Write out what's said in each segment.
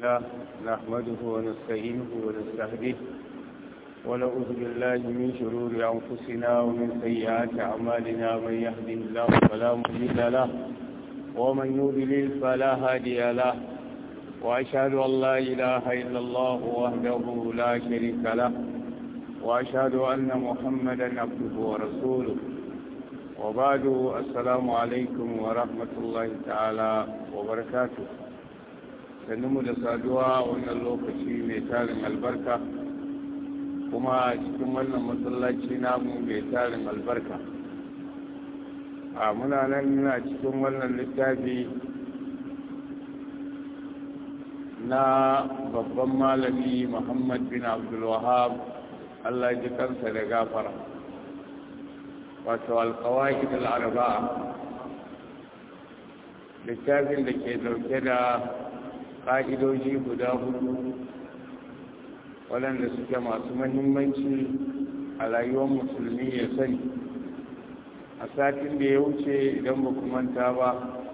لله نحمده ونستعينه ونستهديه ونعوذ بالله من شرور أنفسنا ومن سيئات أعمالنا من يهده الله فلا مضل له ومن يضلل فلا هادي له وأشهد أن لا إله إلا الله وحده لا شريك له وأشهد أن محمدا عبده ورسوله وبعد السلام عليكم ورحمة الله تعالى وبركاته sannu da saduwa wannan lokaci mai tarin albarka kuma cikin wannan masallaci namu mai tarin albarka muna nan na cikin wannan littafi na babban malami Muhammad bin Abdul Wahhab Allah ya ji kansa da gafara wato al-qawaid al-arba'a littafin da ke dauke da ƙa'idoji guda hudu waɗanda suke masu mahimmanci a rayuwar musulmi ya sani a satin da ya wuce idan ba manta ba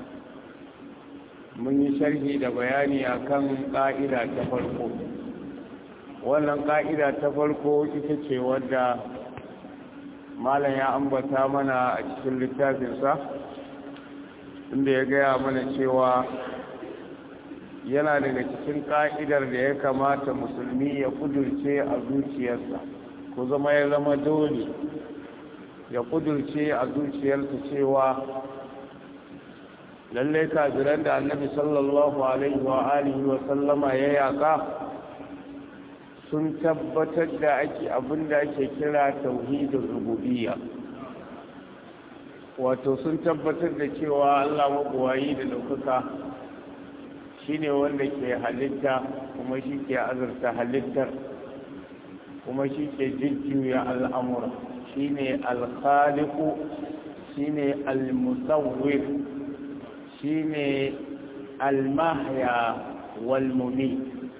mun yi sharhi da bayani akan ƙa'ida ta farko wannan ƙa'ida ta farko ita ce wadda malam ya ambata mana a cikin littafinsa inda ya gaya mana cewa yana daga cikin ƙa'idar da ya kamata musulmi ya kudurce a zuciyarsa ko zama ya zama dole ya kudurce a zuciyarsa cewa lallai kafiran da annabi sallallahu alaihi wa alihi wa sallama ya yaka sun tabbatar da abinda ake kira tauhidin rububiyya wato sun tabbatar da cewa Allah mabuwayi da ɗaukaka shi ne wanda ke halitta kuma shi ke azurta halittar kuma shi ke jujjuya al'amura shi ne alkhaliku shi ne almusawwir shi ne almahya walmumi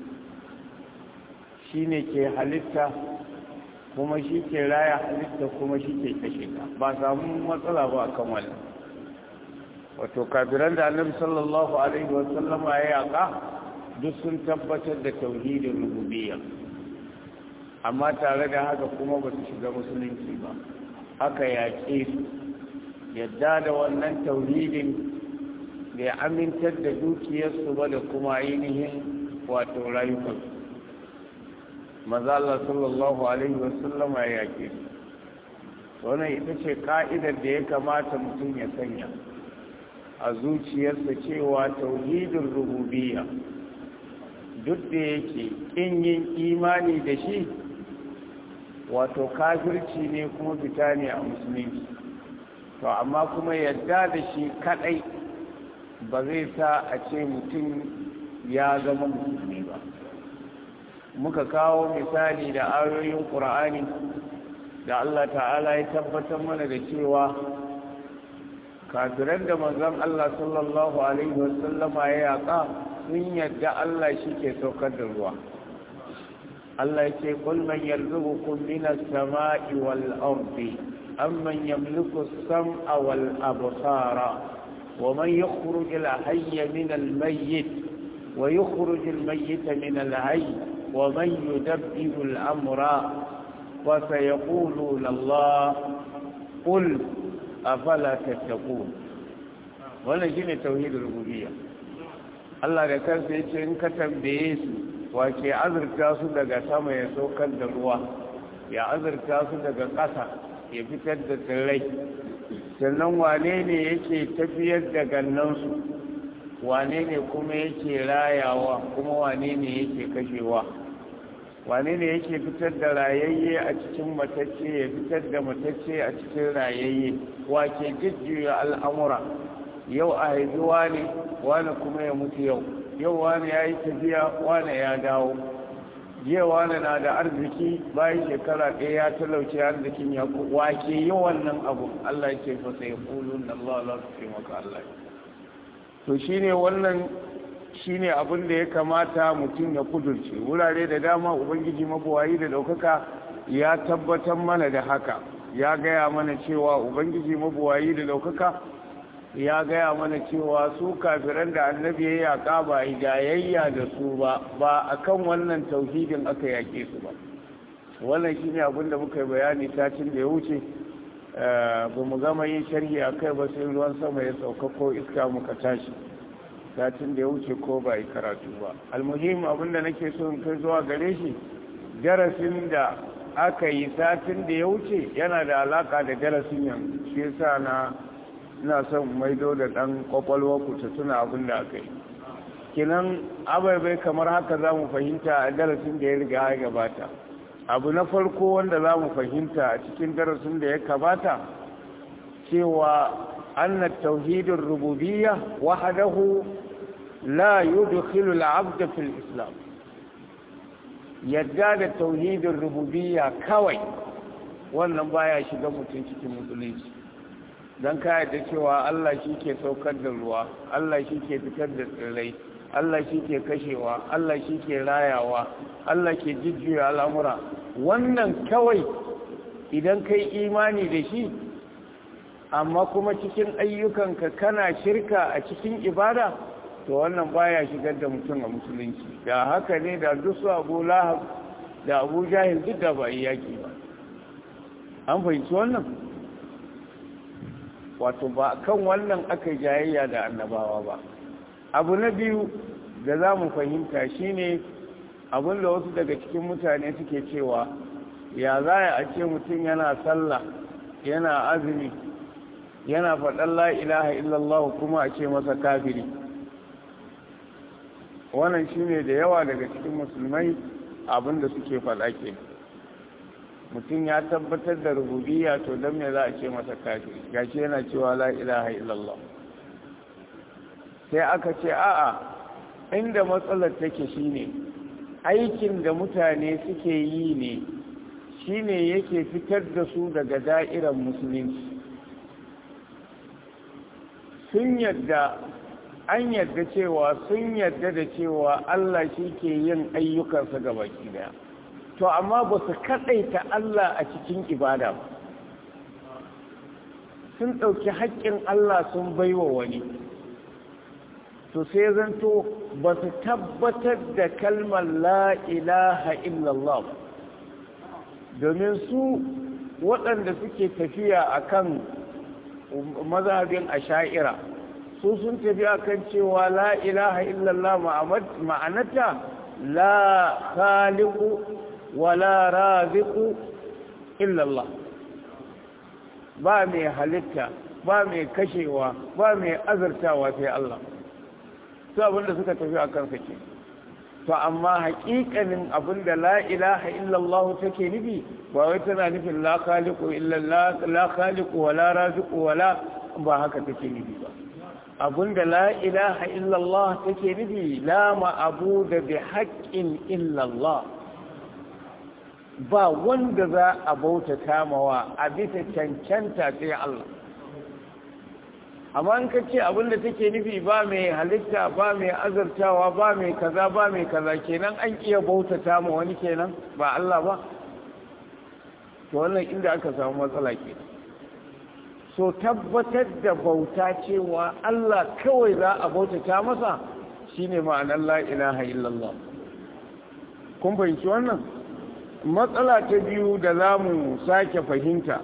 shi ne ke halitta kuma shi ke raya halitta kuma shi ke kashe ta ba samu matsala ba a kan wannan wato kafiran da annabi sallallahu alaihi wasallam ya yaka duk sun tabbatar da tauhidin rububiyya amma tare da haka kuma ba su shiga musulunci ba aka yaƙe su yadda da wannan tauhidin da ya amintar da dukiyarsu ba da kuma ainihin wato rayukansu maza Allah sallallahu alaihi wasallam ya yaƙe su wannan ita ce ka'idar da ya kamata mutum ya sanya a zuciyarsa cewa tauhidin rububiyya duk da yake kin yin imani da shi wato kafirci ne kuma fita ne a musulunci to amma kuma yadda da shi kadai ba zai sa a ce mutum ya zama musulmi ba muka kawo misali da ayoyin Qur'ani da Allah ta'ala ya tabbatar mana da cewa kafiran da manzon Allah sallallahu alaihi wasallama ya yaka sun yadda Allah shi ke saukar da ruwa Allah ya ce kul man yarzuqukum minas sama'i wal ardi amman yamliku as-sam'a wal absara wa man yukhruju al-hayya min al-mayyit wa yukhruju al-mayyita min al-hayy wa man yudabbiru al-amra wa sayaquluna Allah qul afala tattaqun wannan shine tauhidul rububiyya Allah da kansa yace in ka tambaye su wace azurta su daga sama ya saukar da ruwa ya azurta su daga ƙasa ya fitar da tsirrai sannan wane ne yake tafiyar da gannansu wane ne kuma yake rayawa kuma wane ne yake kashewa wane ne yake fitar da rayayye a cikin matacce ya fitar da matacce a cikin rayayye wake jujjuya al'amura yau a haizuwa ne wane kuma ya mutu yau wane ya yi tafiya wane ya dawo jiya wane na da arziki bayan shekara ɗaya ya talauce arzikin ya wake yi wannan abu Allah ke fasa ya kulu na Allah za su maka Allah to shine wannan shine abin da ya kamata mutum ya kudurce wurare da dama ubangiji mabuwayi da daukaka ya tabbatar mana da haka ya gaya mana cewa ubangiji mabuwayi da daukaka ya gaya mana cewa su kafiran da annabi ya yaƙa ba hidayayya da su ba akan wannan tauhidin aka yaƙe su ba. Wannan shine abin da muka yi bayani satin da ya wuce, ba mu gama yin sharhi a kai ba sai ruwan sama ya sauka ko iska muka tashi satin da ya wuce ko ba yi karatu ba. Almuhim abin da nake so in kai zuwa gare shi, darasin da aka yi satin da ya wuce yana da alaka da darasin yanzu, shi yasa ina son maido da ɗan ƙwaƙwalwa ku ta tuna abin da aka yi. Kinan abai kamar haka za mu fahimta a darasin da ya riga ya gabata. Abu na farko wanda za mu fahimta a cikin darasin da ya gabata cewa anna tauhidin rububiyya wahdahu la yudkhilu al-'abda fil islam. Yadda da tauhidin rububiyya kawai wannan baya shiga mutum cikin musulunci. Don ka yadda cewa Allah shi ke saukar da ruwa, Allah shi ke fitar da tsirrai, Allah shi ke kashewa, Allah shi ke rayawa, Allah ke jujjuya al'amura. Wannan kawai idan kai imani da shi, amma kuma cikin ayyukanka kana shirka a cikin ibada, to wannan baya shigar da mutum a musulunci. Da haka ne da dusu Abu Lahab da Abu Jahil duk da ba yaki ba. An fahimci wannan? Wato ba kan wannan aka jayayya da annabawa ba. Abu na biyu da za mu fahimta shine abin da wasu daga cikin mutane suke cewa ya za a ce mutum yana sallah yana azumi yana faɗan la ilaha illallah kuma a ce masa kafiri. Wannan shine da yawa daga cikin musulmai abin da suke faɗa ke. Mutum ya tabbatar da rububiyya, to don me za a ce masa kafiri gashi yana cewa la ilaha illallah. Sai aka ce a'a, inda matsalar take shine aikin da mutane suke yi ne shine yake fitar da su daga da'irar musulunci. An yadda cewa sun yadda da cewa Allah shi ke yin ayyukansa gabaki daya, to amma ba su kaɗaita Allah a cikin ibada ba. Sun ɗauki haƙƙin Allah sun baiwa wani, to sai zanto ba su tabbatar da kalmar la ilaha illallah ba. Domin su waɗanda suke tafiya akan mazhabin asha'ira, su sun tafi akan cewa la ilaha illallah ma'anata la khaliqu wala raziqu illallah. Ba mai halitta, ba mai kashewa, ba mai azartawa sai Allah. Su abinda suka tafi a kansa ke. To amma haƙiƙanin abinda la ilaha illallah take nufi ba wai tana nufin la khaliqu illallah, la khaliqu wala raziqu wala, ba haka take nufi ba. Abinda la ilaha illallah take nufi la ma'budu bi haqqin illallah. Ba wanda za a bauta kamawa a bisa cancanta sai Allah. Amma in ka ce abinda take nufi ba mai halitta, ba mai azartawa, ba mai kaza, ba mai kaza, kenan an iya bautata ma wani kenan ba Allah ba. To wannan inda aka samu matsala ke. So tabbatar da bauta cewa Allah kawai za a bautata masa shine ma'anar la ilaha illallah. Kun fahimci wannan? Matsala ta biyu da za mu sake fahimta,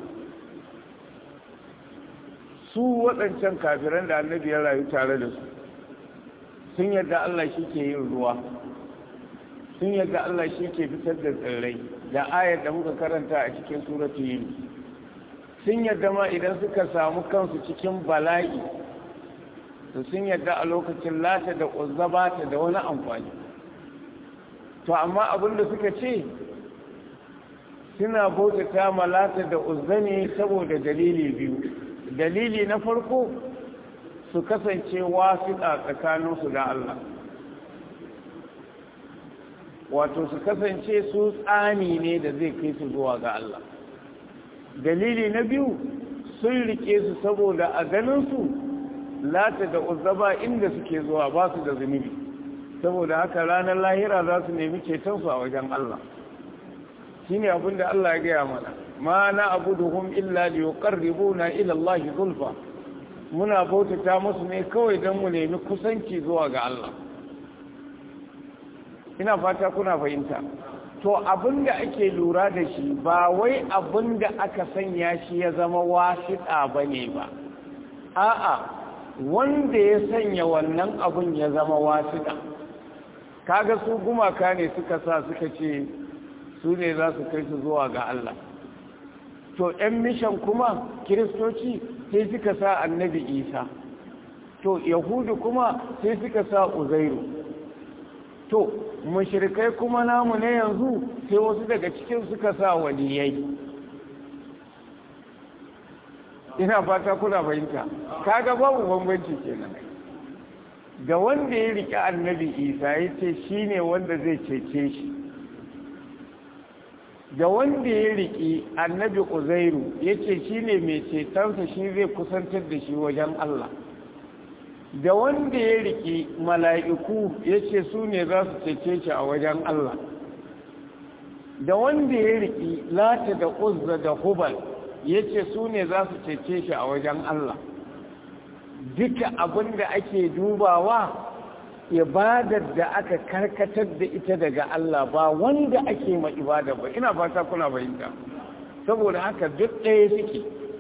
su waɗancan kafiran da annabi ya rayu tare da su sun yadda Allah shi ke yin ruwa, sun yadda Allah shi ke fitar da tsirrai da ayar da muka karanta a cikin suratu Yunus. Sun yadda ma idan suka samu kansu cikin bala'i, to sun yadda a lokacin Lata da Uzza ba ta da wani amfani. To amma abin da suka ce suna bautata ma Lata da Uzza ne saboda dalili biyu. Dalili na farko, su kasance wasiƙa tsakaninsu da Allah, wato su kasance su tsani ne da zai kai su zuwa ga Allah. Dalili na biyu, sun rike su saboda a ganinsu Lata da Uzza ba inda suke zuwa, ba su da zunubi, saboda haka ranar lahira za su nemi cetonsu a wajen Allah. Shi ne abinda Allah ya gaya mana, ma na abuduhum illa liyuqarribuna ila Allah zulfa, muna bautata musu ne kawai don mu nemi kusanci zuwa ga Allah. Ina fata kuna fahimta. To abinda ake lura da shi ba wai abinda aka sanya shi ya zama wasiɗa bane ba, a'a wanda ya sanya wannan abun ya zama wasiɗa. Kaga su gumaka ne suka sa suka ce su ne za su kai su zuwa ga Allah. To ‘yan mishan kuma kiristoci sai suka sa annabi Isa, to yahudu kuma sai suka sa Uzairu, to mushrikai kuma namu ne yanzu sai wasu daga cikin suka sa waliyai. Ina fata kuna fahimta. Kaga babu bambanci kenan. Da wanda ya riƙe annabi Isa ya ce shi ne wanda zai cece shi, da wanda ya riƙe annabi Uzairu ya ce shi ne mai cetonsa, shi zai kusantar da shi wajen Allah, da wanda ya riƙe mala'iku ya ce su ne za su cece shi a wajen Allah, da wanda ya riƙe Lata da Uzza da Hubal ya ce su ne za su cece shi a wajen Allah. Duka abin da ake dubawa ibadar da aka karkatar da ita daga Allah, ba wanda ake ma ibada ba. Ina fata kuna fahimta. Saboda haka duk ɗaya suke.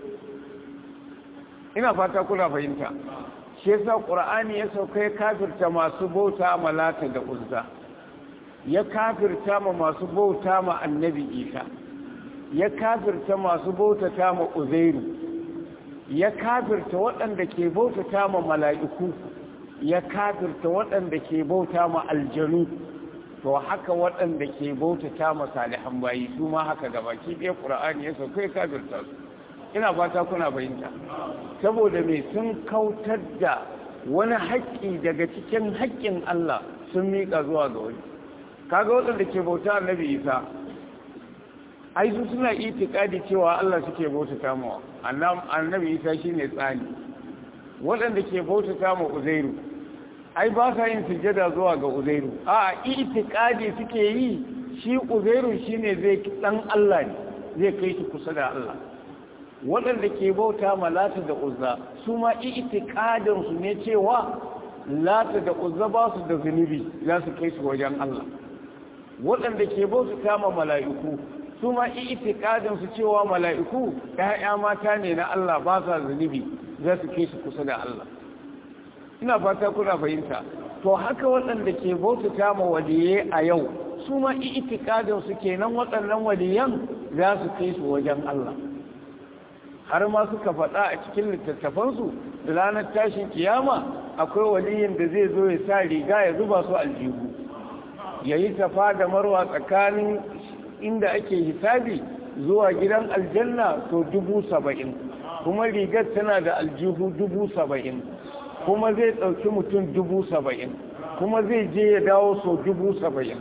Ina fata kuna fahimta. Shi yasa Qur'ani ya sauka ya kafirta masu bauta ma Lata da Uzza, ya kafirta ma masu bauta ma Annabi Isa, ya kafirta masu bautata ma Uzairu, ya kafirta waɗanda ke bautata ma mala'iku, ya kafirta waɗanda ke bauta ma aljanu. To haka waɗanda ke bautata ma salihan bayi su ma haka gabaki ɗaya Qur'ani ya sauka ya kafirta su. Ina fata kuna fahimta. Saboda me sun kautar da wani haƙƙi daga cikin haƙƙin Allah sun miƙa zuwa ga wani. Kaga waɗanda ke bauta Annabi Isa, ai su suna itikadi cewa Allah suke bautata mawa, Annabi Isa shine tsani. Waɗanda ke bautata ma Uzairu, ai ba sa yin sujjada zuwa ga Uzairu, a itikadi suke yi shi Uzairu shine zai dan Allah ne, zai kai shi kusa da Allah. Waɗanda ke bauta ma Lata da Uzza su ma itikadin su ne cewa Lata da Uzza ba su da zunubi, za su kai su wajen Allah. Waɗanda ke bauta ma mala'iku su ma itikadin su cewa mala'iku ƴaƴa mata ne na Allah, ba sa zunubi, za su kai su kusa da Allah. Ina fata kuna fahimta. To haka waɗanda ke bauta ma waliyai a yau su ma itikadin su kenan waɗannan waliyan za su kai su wajen Allah. Har ma suka faɗa a cikin littattafansu da ranar tashin kiyama akwai waliyin da zai zo ya sa riga ya zuba su aljihu, ya yi tafa da marwa tsakanin inda ake hisabi zuwa gidan aljanna to 70,000, kuma rigar tana da aljihu 70,000, kuma zai ɗauki mutum 70,000, kuma zai je ya dawo so 70,000.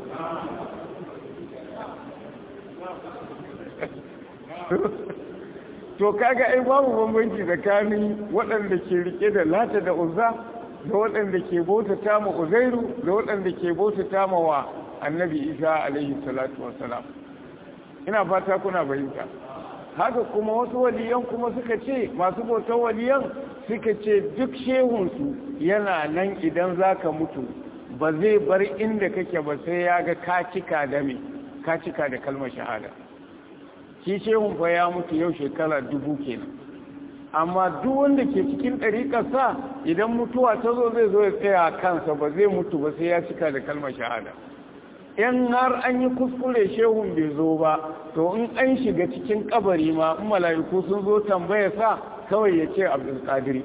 To kaga ai babu bambanci tsakanin waɗanda ke rike da Lata da Uzza da waɗanda ke bautata ma Uzairu da waɗanda ke bautata ma wa Annabi Isa alaihi salatu wassalam. Ina fata kuna fahimta. Haka kuma wasu waliyan kuma suka ce, masu bautar waliyan suka ce duk shehunsu yana nan idan zaka mutu ba zai bar inda kake ba sai ya ga ka cika da me, ka cika da kalmar shahada. Shi shehun fa ya mutu yau shekara 2000 kenan, amma duk wanda ke cikin ɗariƙarsa idan mutuwa ta zo zai zo ya tsaya kansa, ba zai mutu ba sai ya cika da kalmar shahada. In har an yi kuskure shehun bai zo ba, to in an shiga cikin kabari ma in mala'iku sun zo tambaya sa kawai ya ce Abdulkadiri,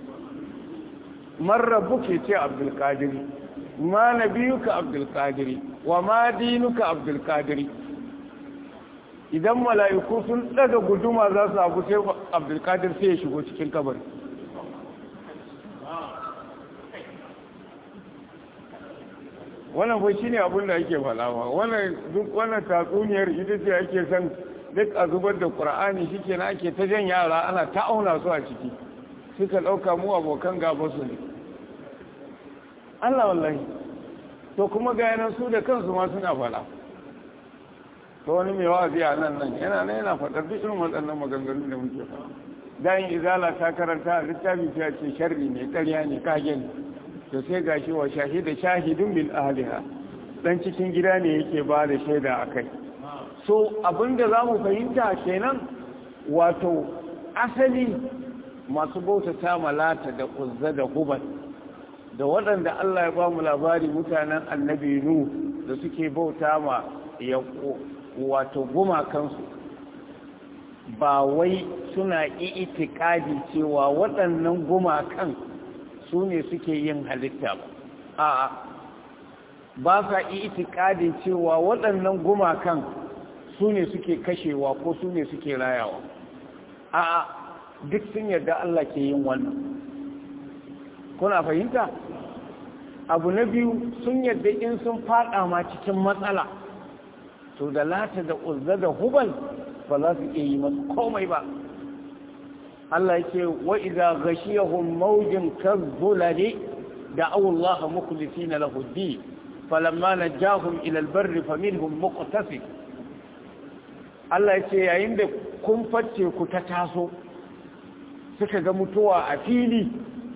man rabbuka ya ce Abdulkadiri, ma nabiyuka Abdulkadiri, wa ma dinuka Abdulkadiri. Idan mala'iku sun daga guduma za su abu sai Abdulkadir sai ya shigo cikin kabari. Wannan fa shine abin da ake falawa. Wannan tatsuniyar ita ce ake san duk a zubar da Qur'ani shikenan ake ta jan yara ana ta auna su a ciki. Suka dauka mu abokan gaba su ne. Allah wallahi. To kuma ga yanan su da kansu ma suna fala. To wani mai wa'azi a nan yana faɗar duk irin waɗannan maganganun da muke faɗa. dan izala ta karanta littafi ta ce sharri ne ƙarya ne kage ne to sai gashi wa shahidun bil ahliha dan cikin gida ne yake ba da shaida akai so abinda zamu fahimta kenan wato asali masu bautata malata da uzza da hubal da waɗanda Allah ya ba mu labari mutanen annabi nu da suke bauta ma ya wato gumakansu ba wai suna itikadi cewa waɗannan gumakan su ne suke yin halitta ba a'a ba sa itikadi cewa waɗannan gumakan su ne suke kashewa ko su ne suke rayawa a'a duk sun yarda Allah ke yin wannan kuna fahimta abu na biyu sun yarda in sun fada ma cikin matsala to da lata da uzza da hubal ba za su iya yi masu komai ba Allah yake wa idza ghashiyahum mawjun kadhulali da'u Allah mukhlisina lahu ad-din falamma najahum ila al-barri faminhum muqtasid Allah yake yayin da kun facce ku ta taso suka ga mutuwa a fili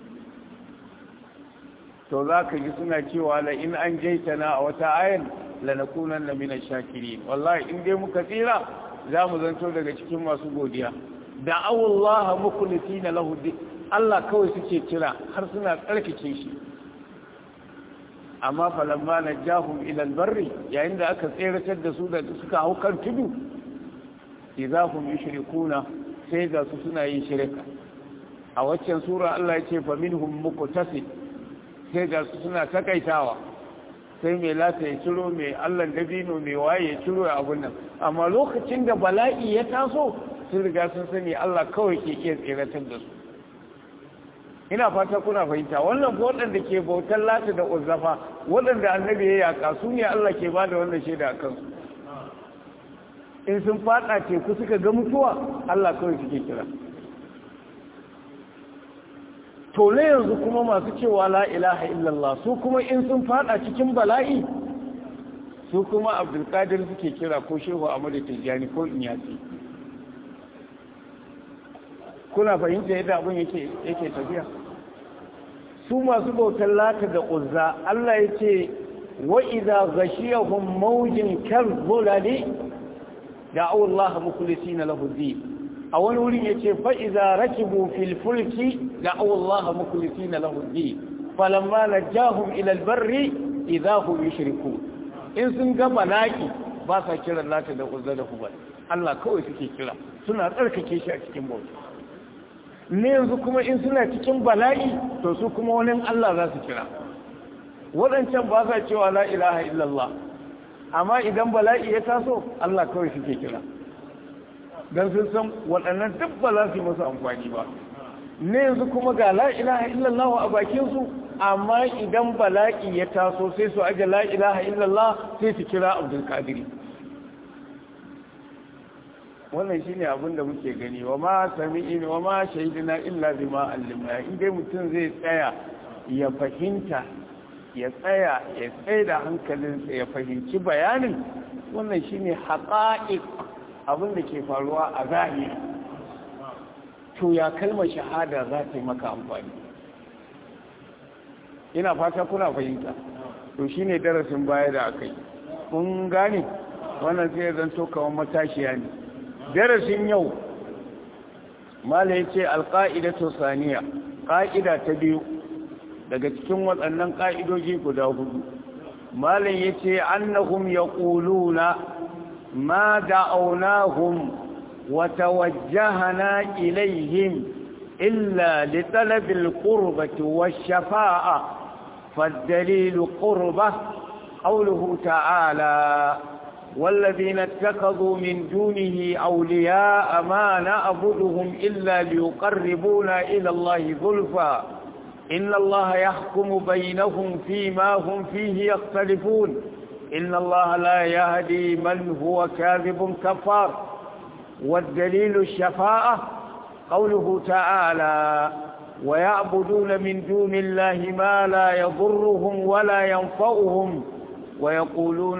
to za ka ji suna cewa la in an jaitana a wata ayan lanakunanna min ash-shakirin wallahi in dai muka tsira za mu zanto daga cikin masu godiya da'awullaha mukhlisina lahu din Allah kawai suke kira har suna tsarkake shi amma falamma najahum ila al-barri yayin da aka tseratar da su da suka hau kan tudu idahum yushrikuna sai ga su suna yin shirka a waccan sura Allah ya ce fa minhum muqtasid sai ga su suna takaitawa sai mai lata ya ciro mai Allah dabino mai waye ya ciro abun nan amma lokacin da bala'i ya taso sun riga sun sani Allah kawai ke iya tseratar da su ina fata kuna fahimta wannan waɗanda ke bautar lata da uzzafa waɗanda annabi ya yaka su ne Allah ke ba da wannan shaida a kansu in sun fada teku suka ga mutuwa Allah kawai suke kira to ne yanzu kuma masu cewa la ilaha illallah su kuma in sun fada cikin bala'i su kuma abdulkadir suke kira ko shehu amadu tijjani ko inyasi kuna fahimta yadda abin yake tafiya su masu bautar lata da uzza Allah ya ce wa idza ghashiyahum mawjin kadhulali da'u Allah mukhlisina lahu din a wani wurin yace fa idza rakibu fil fulki da'u Allah mukhlisina lahu din falamma najahum ila al barri idza hum yushrikun in sun ga balaki ba sa kiran lata da uzza da hubal Allah kawai suke kira suna tsarkake shi a cikin bauta ne yanzu kuma in suna cikin bala'i to su kuma wani Allah za su kira waɗancan ba sa cewa la ilaha illallah amma idan bala'i ya taso Allah kawai suke kira don sun san waɗannan duk ba za su yi masu amfani ba ne yanzu kuma ga la ilaha illallah a bakinsu amma idan bala'i ya taso sai su aje la ilaha illallah sai su kira abdul kadiri wannan shine abin da muke gani wa ma sami'in wa ma shahidina illa bima allimna in dai mutum zai tsaya ya fahimta ya tsaya da hankalinsa ya fahimci bayanin wannan shine haqa'iq abin da ke faruwa a zahiri to ya kalmar shahada za ta yi maka amfani ina fata kuna fahimta to shine darasin baya da akai kun gane wannan sai zan to kawan matashiya ne darasin yau mala yace alqaidatu saniya qaida ta biyu daga cikin waɗannan ƙa'idoji guda hudu malam yace annahum yaquluna ma da'awnahum wa tawajjahna ilayhim illa li talabil qurbati wash-shafa'a fad-dalilu qurbah qawluhu ta'ala والذين اتخذوا من دونه أولياء ما نعبدهم إلا ليقربونا إلى الله زلفى إن الله يحكم بينهم فيما هم فيه يختلفون إن الله لا يهدي من هو كاذب كفار والدليل الشفاعة قوله تعالى ويعبدون من دون الله ما لا يضرهم ولا ينفعهم ويقولون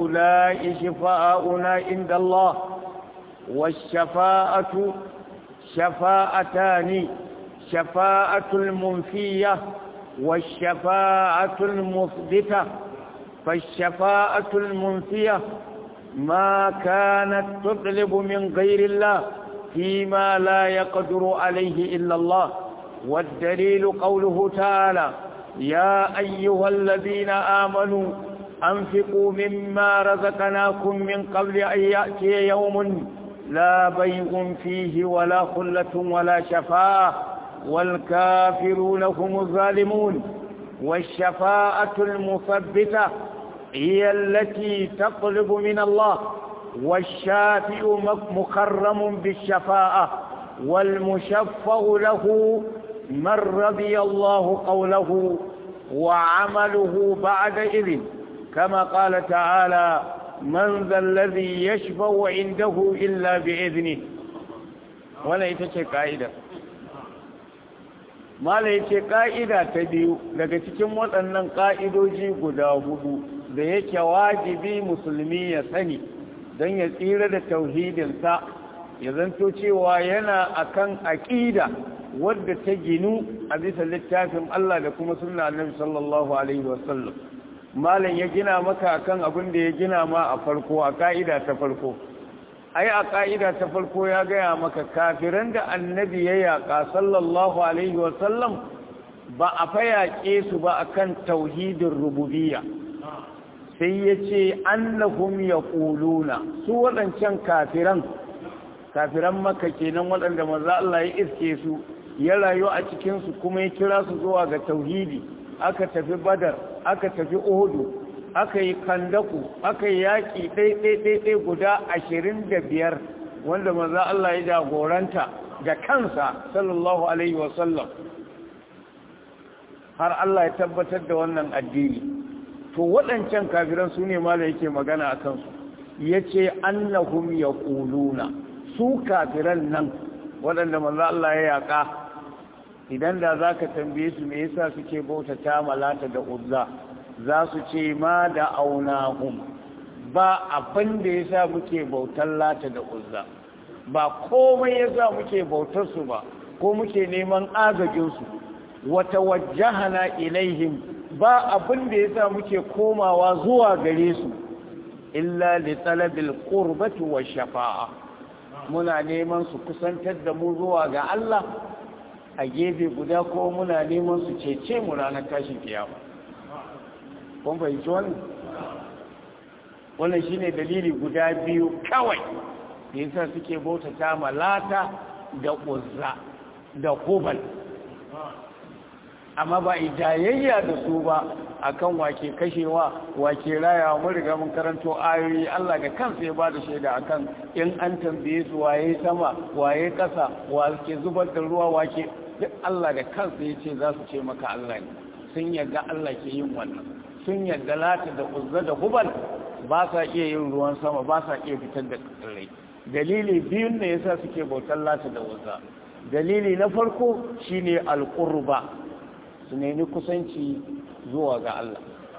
هؤلاء شفاءنا عند الله والشفاعة شفاعتان: شفاعة المنفية والشفاعة المثبتة. فالشفاعة المنفية ما كانت تطلب من غير الله فيما لا يقدر عليه إلا الله، والدليل قوله تعالى: يا أيها الذين آمنوا أنفقوا مما رزقناكم من قبل أن يأتي يوم لا بيع فيه ولا خلة ولا شفاعة والكافرون هم الظالمون. والشفاعة المثبتة هي التي تطلب من الله، والشافع مكرم بالشفاعة، والمشفع له من رضي الله قوله وعمله بعد إذن، كما قال تعالى: من ذا الذي يشفع عنده إلا بإذنه. ولا يتشك قائدة ما لا يتشك قائدة تبيو daga cikin waɗannan ƙa'idoji guda hudu da yake wajibi musulmi ya sani don ya tsira da tauhidinsa, ya zanto cewa yana akan aƙida wadda ta ginu a bisa littafin Allah da kuma sunna Annabi sallallahu alaihi wasallam. malam ya gina maka akan abin da ya gina ma a farko, a ka'ida ta farko. Ai a ka'ida ta farko ya gaya maka kafiran da Annabi ya yaƙa sallallahu alaihi wasallam ba a fayaƙe su ba akan tauhidin rububiyya, sai ya ce annahum yaquluna, su waɗancan kafiran Makka kenan waɗanda manzo Allah ya iske su, ya rayu a cikin su kuma ya kira su zuwa ga tauhidi. Aka tafi Badar, aka tafi Uhudu, aka yi Kandaku, aka yi yaƙi ɗai guda 25 wanda manzo Allah ya jagoranta da kansa sallallahu alaihi wasallam, har Allah ya tabbatar da wannan addini. To waɗancan kafiran su ne mala yake magana a kansu, ya ce annahum yaquluna, su kafiran nan waɗanda manzo Allah ya yaƙa, idan da za ka tambaye su me yasa suke bautata malata da uzza, za su ce ma da aunahum, ba abin da yasa muke bautar lata da uzza, ba komai yasa muke bautar su ba ko muke neman agajin su, wata wajjahana ilaihim, ba abin da yasa muke komawa zuwa gare su illa li talabil qurbati wash shafa'a, muna neman su kusantar da mu zuwa ga Allah, a gefe guda ko muna neman su cece mu ranar tashin kiyama. Kun fahimci wannan shine dalili guda biyu kawai da yasa suke bautata malata da uzza da hubal, amma ba idayayya da su ba akan wake kashewa wake rayawa. Mun riga mun karanto ayoyi, Allah da kansa ya bada shaida akan in an tambaye su waye sama waye kasa wake zubar da ruwa wake, duk Allah da kansa ya ce za su ce maka Allah ne. Sun yadda Allah ke yin wannan, sun yadda lata da uzza da hubal ba sa iya yin ruwan sama, ba sa iya fitar da tsirrai. Dalili biyun ne yasa suke bautar lata da uzza. Dalili na farko shine alqurba, su nemi kusanci zuwa ga Allah.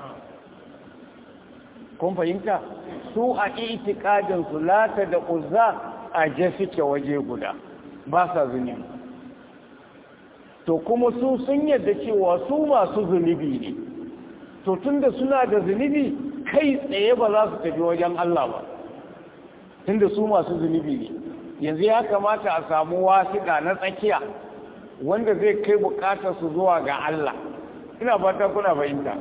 Kun fahimta? Su a itikadin su lata da uzza a je suke waje guda, ba sa zunubi. To kuma su sun yadda cewa su masu zunubi ne, to tunda suna da zunubi kai tsaye ba za su tafi wajen Allah ba, tunda su masu zunubi ne. Yanzu ya kamata a samu wasiƙa na tsakiya wanda zai kai bukatar su zuwa ga Allah. Ina fata kuna fahimta.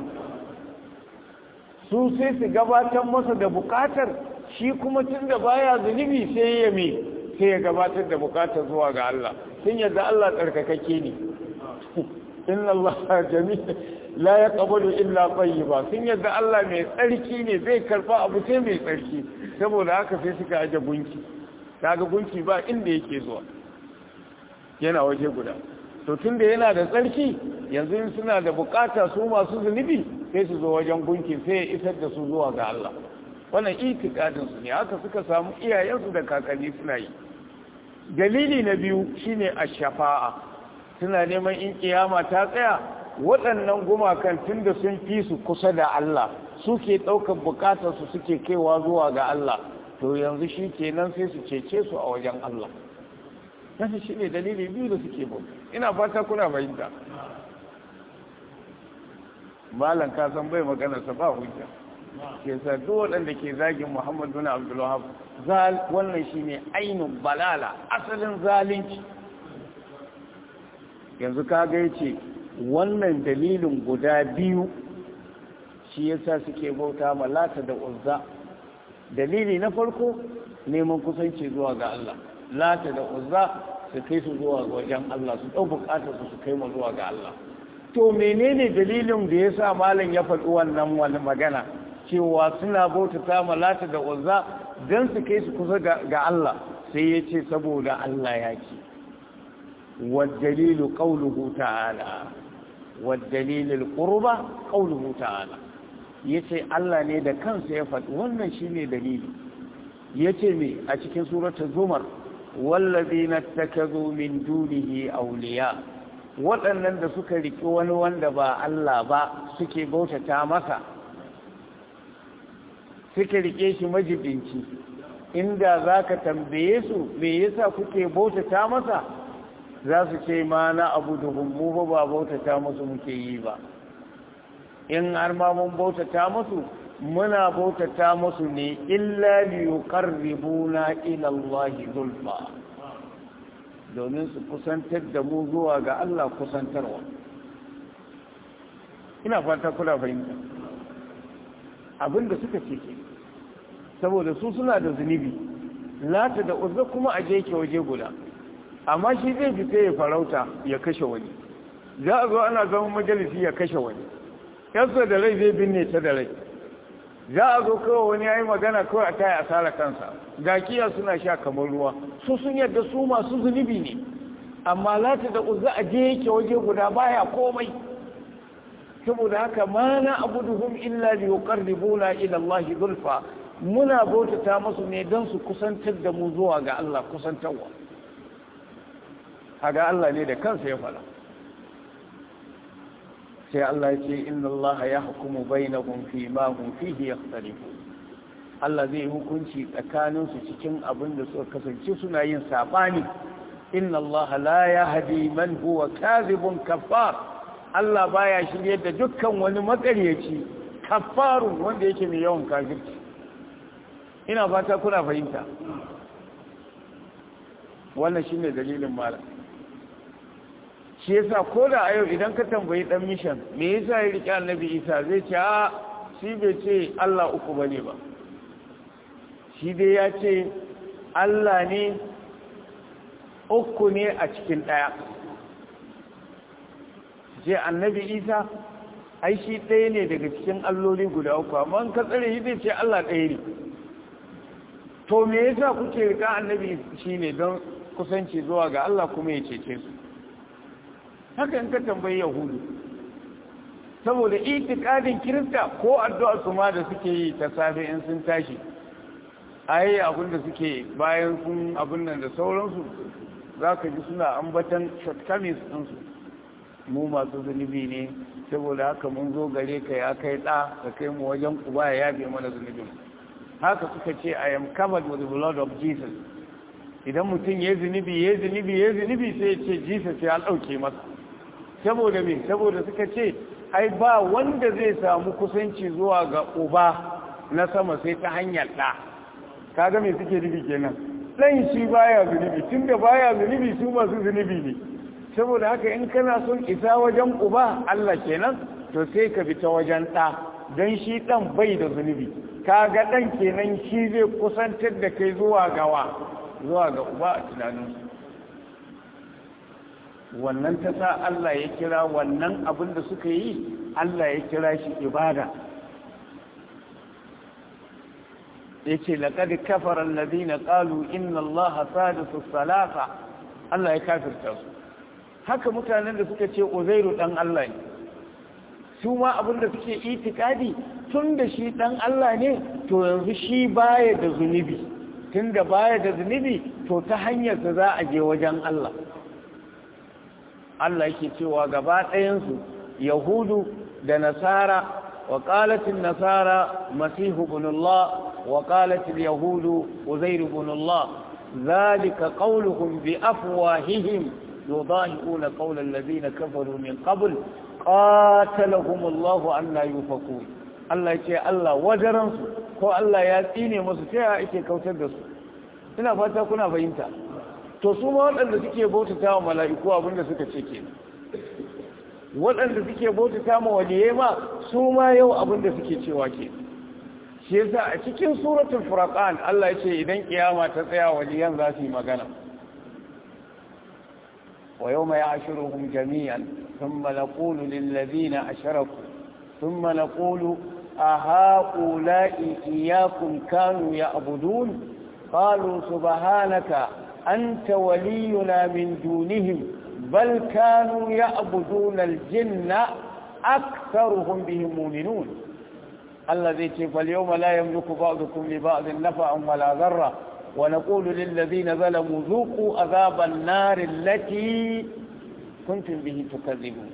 Su sai su gabatar masa da bukatar, shi kuma tunda baya zunubi sai ya gabatar da bukatar zuwa ga Allah. Sun yadda Allah tsarkakakke ne. Inna Allah jami' la yaqbalu illa tayyiba. Sun yadda Allah mai tsarki ne, zai karba abu sai mai tsarki. Saboda haka sai suka aje gunki. Kaga gunki ba inda yake zuwa, yana waje guda. To tunda yana da tsarki, yanzu in suna da bukata su masu zunubi sai su zo wajen gunki, sai ya isar da su zuwa ga Allah. Wannan itikadin su ne, haka suka samu iyayensu da kakanni suna yi. Dalili na biyu shine ash-shafa'a. Suna neman in kiyama ta tsaya, waɗannan gumakan tunda sun fi su kusa da Allah, suke ɗaukar bukatar su suke kaiwa zuwa ga Allah, to yanzu shi kenan sai su cece su a wajen Allah. wannan shine dalili biyu da suke bauta ina fata kuna fahimta malan ka san bai magana sa ba hujja ke sa duk waɗanda ke zagin Muhammad bin Abdul Wahhab wannan shine ainun balala asalin zalunci yanzu kaga yace wannan dalilin guda biyu shi yasa suke bauta ma Lata da Uzza dalili na farko neman kusanci zuwa ga Allah Lata da Uzza su kai su zuwa ga wajen Allah su dau bukatar su kai mu zuwa ga Allah to menene dalilin da yasa malam ya faɗi wannan wani magana cewa suna bautata ma Lata da Uzza dan su kai su kusa ga Allah sai yace saboda Allah ya ce والدليل قوله تعالى والدليل القربة قوله تعالى yace Allah ne da kansa ya faɗi wannan shine dalili yace me a cikin suratul zumar wallazina takazu min dunihi awliya waɗannan da suka riki wani wanda ba Allah ba suke bautata masa suke rike shi majibinci inda zaka tambaye su me yasa kuke bautata masa za su ce ma na abuduhum mu ba bautata musu muke yi ba in har ma mun bautata musu muna bautata musu ne illa li yuqarribuna ila Allah zulfa domin su kusantar da mu zuwa ga Allah kusantarwa ina fata kula fahimta abinda suka ce saboda su suna da zunubi Lata da Uzza kuma a je ke waje guda amma shi zai fita ya farauta ya kashe wani za a zo ana zama majalisi ya kashe wani yansa da rai zai binne ta da rai za a zo kawai wani ya yi magana kawai a taya asara kansa gakiya suna sha kamar ruwa su sun yadda su masu zunubi ne amma Lata da Uzza a je yake waje guda baya komai saboda haka ma na abuduhum illa li yuqarribuna ila Allah zulfa muna bautata musu ne don su kusantar da mu zuwa ga Allah kusantarwa kaga Allah ne da kansa ya fara sai Allah ya ce inna Allah yahkumu bainahum fi ma hum fihi yakhtalifu Allah zai hukunci tsakanin su cikin abin da suka kasance suna yin sabani inna Allah la yahdi man huwa kadhibun kaffar Allah baya shirye da dukkan wani makaryaci kaffarun wanda yake mai yawan kafirci ina fata kuna fahimta wannan shine dalilin malam shi yasa ko da a yau idan ka tambayi dan mission me yasa ya rike annabi Isa zai ce a shi bai ce Allah uku bane ba shi dai ya ce Allah ne uku ne a cikin daya je annabi Isa ai shi ɗaya ne daga cikin alloli guda uku amma in ka tsare shi zai ce Allah ɗaya ne to me yasa kuke rika annabi shine don kusanci zuwa ga Allah kuma ya cece su haka in ka tambayi yahudu saboda itikadin kirista ko addu'a su ma da suke yi ta safe in sun tashi ai abin da suke bayan sun abin nan da sauransu zaka ji suna ambatan shortcomings din su mu masu zunubi ne saboda haka mun zo gare ka ya kai da ka kai mu wajen uba ya yabe mana zunubin haka suka ce I am covered with the blood of Jesus idan mutum ya zunubi sai ya ce Jesus ya dauke masa saboda me saboda suka ce ai ba wanda zai samu kusanci zuwa ga uba na sama sai ta hanyar da kaga me suke nufi kenan dan shi baya zunubi tunda baya zunubi su masu zunubi ne saboda haka in kana son isa wajen uba Allah kenan to sai ka bi ta wajen da dan shi dan bai da zunubi kaga dan kenan shi zai kusantar da kai zuwa ga uba a tunaninsu wannan ta sa Allah ya kira wannan abin da suka yi Allah ya kira shi ibada yace laqad kafara alladhina qalu inna allaha sadisu salasa Allah ya kafirta su haka mutanen da suka ce Uzairu dan Allah ne su ma abin da suke itikadi tunda shi dan Allah ne to yanzu shi baya da zunubi tunda baya da zunubi to ta hanyar da za a je wajen Allah Allah yake cewa gaba ɗayansu yahudu da nasara wa qalatin nasara masihu ibn Allah wa qalatil yahudu uzair ibn Allah zalika qawluhum bi afwahihim yudahi'una qawla alladhina kafaru min qabl qatalahum Allahu anna yufakun Allah ce Allah wajaran su ko Allah ya tsine musu sai ake kautar da su ina fata kuna fahimta to su ma waɗanda suke bautata wa mala'iku abinda suka ce kenan waɗanda suke bautata ma waliyai ma su ma yau abinda suke cewa ke shi yasa a cikin suratul furqan Allah ya ce idan kiyama ta tsaya waliyan za su yi magana wa yawma ya'shuruhum jami'an thumma naqulu lil ladina ashraku thumma naqulu a ha'ula'i iyyakum kanu ya'budun qalu subhanaka anta waliyuna min dunihim bal kanu ya'buduna al-jinna aktharuhum bihim mu'minun الذي فاليوم لا يملك بعضكم لبعض نفعا ولا ضرا ونقول للذين ظلموا ذوقوا عذاب النار التي كنتم به تكذبون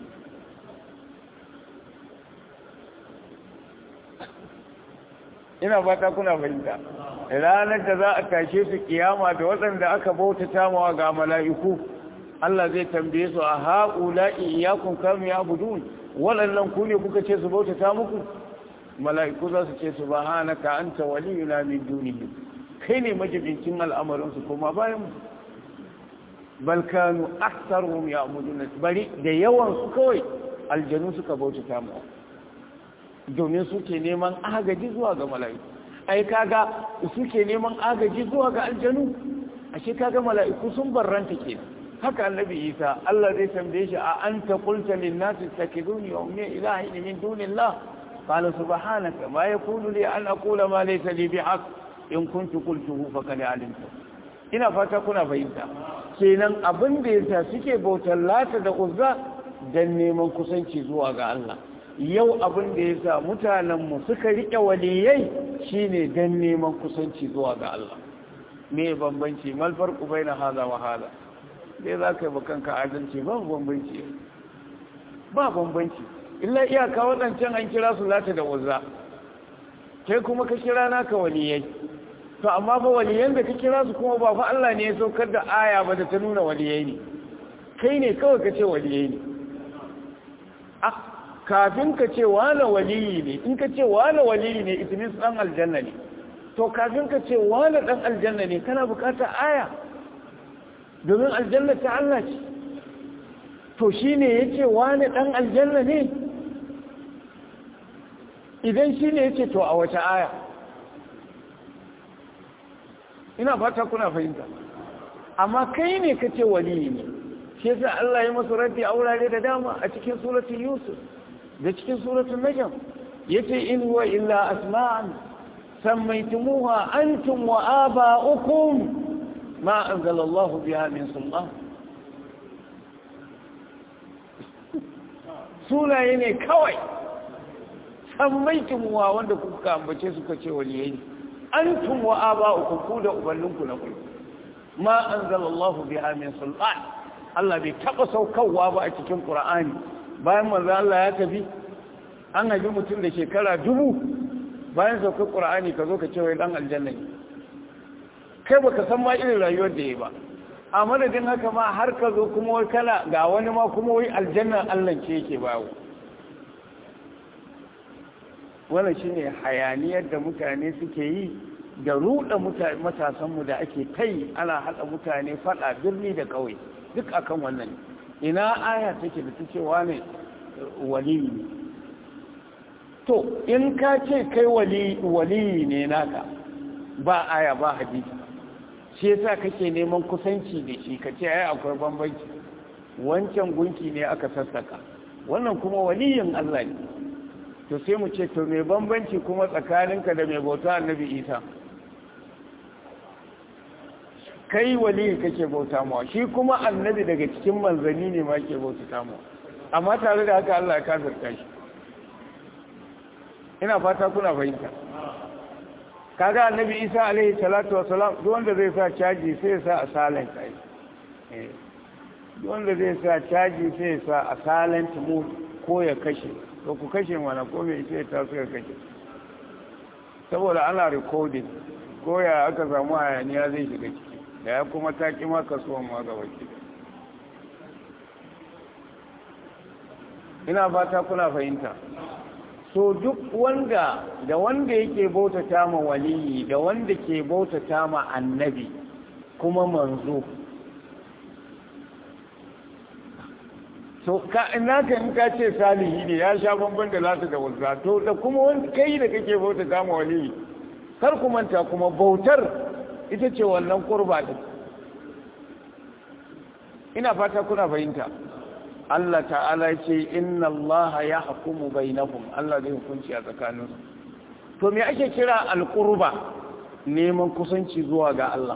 ina fata kuna fahimta ranar da za a tashe su kiyama da waɗanda aka bautata mawa ga mala'iku Allah zai tambaye su a ha'ula'i iyyakum kanu ya'budun waɗannan ku ne kuka ce su bautata muku mala'iku za su ce subhanaka anta waliyuna min dunihi kai ne majibincin al'amarin su kuma bayan bal kanu aktharuhum ya'budun bari da yawan su kawai aljanu suka bautata mu domin suke neman agaji zuwa ga mala'iku ai kaga suke neman agaji zuwa ga aljanu ashe kaga mala'iku sun barranta kenan haka annabi Isa Allah zai tambaye shi a anta qulta lin nasi takiduni wa ummi ilahi min dunillah qala subhanaka ma yakunu li an aqula ma laysa li bihaq in kuntu qultuhu faqad alimtu ina fata kuna fahimta kenan abin da yasa suke bautar Lata da Uzza dan neman kusanci zuwa ga Allah yau abin da yasa mutanen mu suka rike waliyai shine dan neman kusanci zuwa ga Allah me bambanci mal farqu baina hada wa hada dai zaka yi bakanka adalci ba bambanci illa iyaka wadancan an kira su Lata da Uzza kai kuma ka kira naka waliyai to amma fa waliyan da ka kira su kuma ba fa Allah ne ya saukar da aya ba da ta nuna waliyai ne kai ne kawai ka ce waliyai ne kafin ka ce wani waliyi ne in ka ce wani waliyi ne itimin dan aljanna ne to kafin ka ce wani dan aljanna ne kana bukatar aya domin aljanna ta Allah ce to shine yace wani dan aljanna ne idan shine yace to a wace aya ina fata kuna fahimta amma kai ne ka ce waliyi ne shi yasa Allah ya masa raddi a wurare da dama a cikin suratul Yusuf da cikin suratul Najm yace in huwa illa asma'an sammaytumuha antum wa aba'ukum ma anzala Allah biha min sultan sunaye ne kawai sammaytumuha wanda kuka ambace su kace waliyai antum wa aba'ukum ku da ubanninku na kai ma anzala Allah biha min sultan Allah bai taba saukarwa ba a cikin Qur'ani bayan manzo Allah ya tafi an haji mutum da shekara 1000 bayan saukar Qur'ani ka zo ka ce wai dan aljanna ne kai baka san ma irin rayuwar da yayi ba a madadin haka ma har ka zo kuma wai kana ga wani ma kuma wai aljanna Allah ce yake bawo wannan shine hayaniyar da mutane suke yi da ruɗa matasanmu da ake kai ana haɗa mutane faɗa birni da ƙauye duk akan wannan ina aya take da take wane waliyi to in ka ce kai waliyi ne naka ba aya ba hadisi shi yasa kake neman kusanci da shi kace ai akwai bambanci wancan gunki ne aka sassaka wannan kuma waliyin Allah ne to sai mu ce to me bambanci kuma tsakaninka da mai bauta Annabi Isa kai wali kake bauta mawa shi kuma annabi daga cikin manzanni ne ma ke bauta mawa amma tare da haka Allah ya kafirta shi ina fata kuna fahimta kaga annabi Isa alaihi salatu wassalam duk wanda zai sa caji sai ya sa a silent kai duk wanda zai sa caji sai ya sa a silent mode ko ya kashe to ku kashe mana ko me sai ta so ya kashe saboda ana recording ko ya aka samu hayaniya zai shiga ciki da ya kuma ta ƙi ma kasuwan ma gaba ki ina fata kuna fahimta. So duk wanda da wanda yake bautata ma waliyi da wanda ke bautata ma annabi kuma manzo, so ka ina ka in ka ce salihi ne ya sha bamban da lati da wuzza, to da kuma wani kai da kake bautata ma waliyi kar ku manta kuma bautar ita ce wannan qurba din. ina fata kuna fahimta. Allah ta'ala ce inna Allah ya hukumu bainahum, Allah zai hukunci a tsakaninsu. To me ake kira alqurba? Neman kusanci zuwa ga Allah.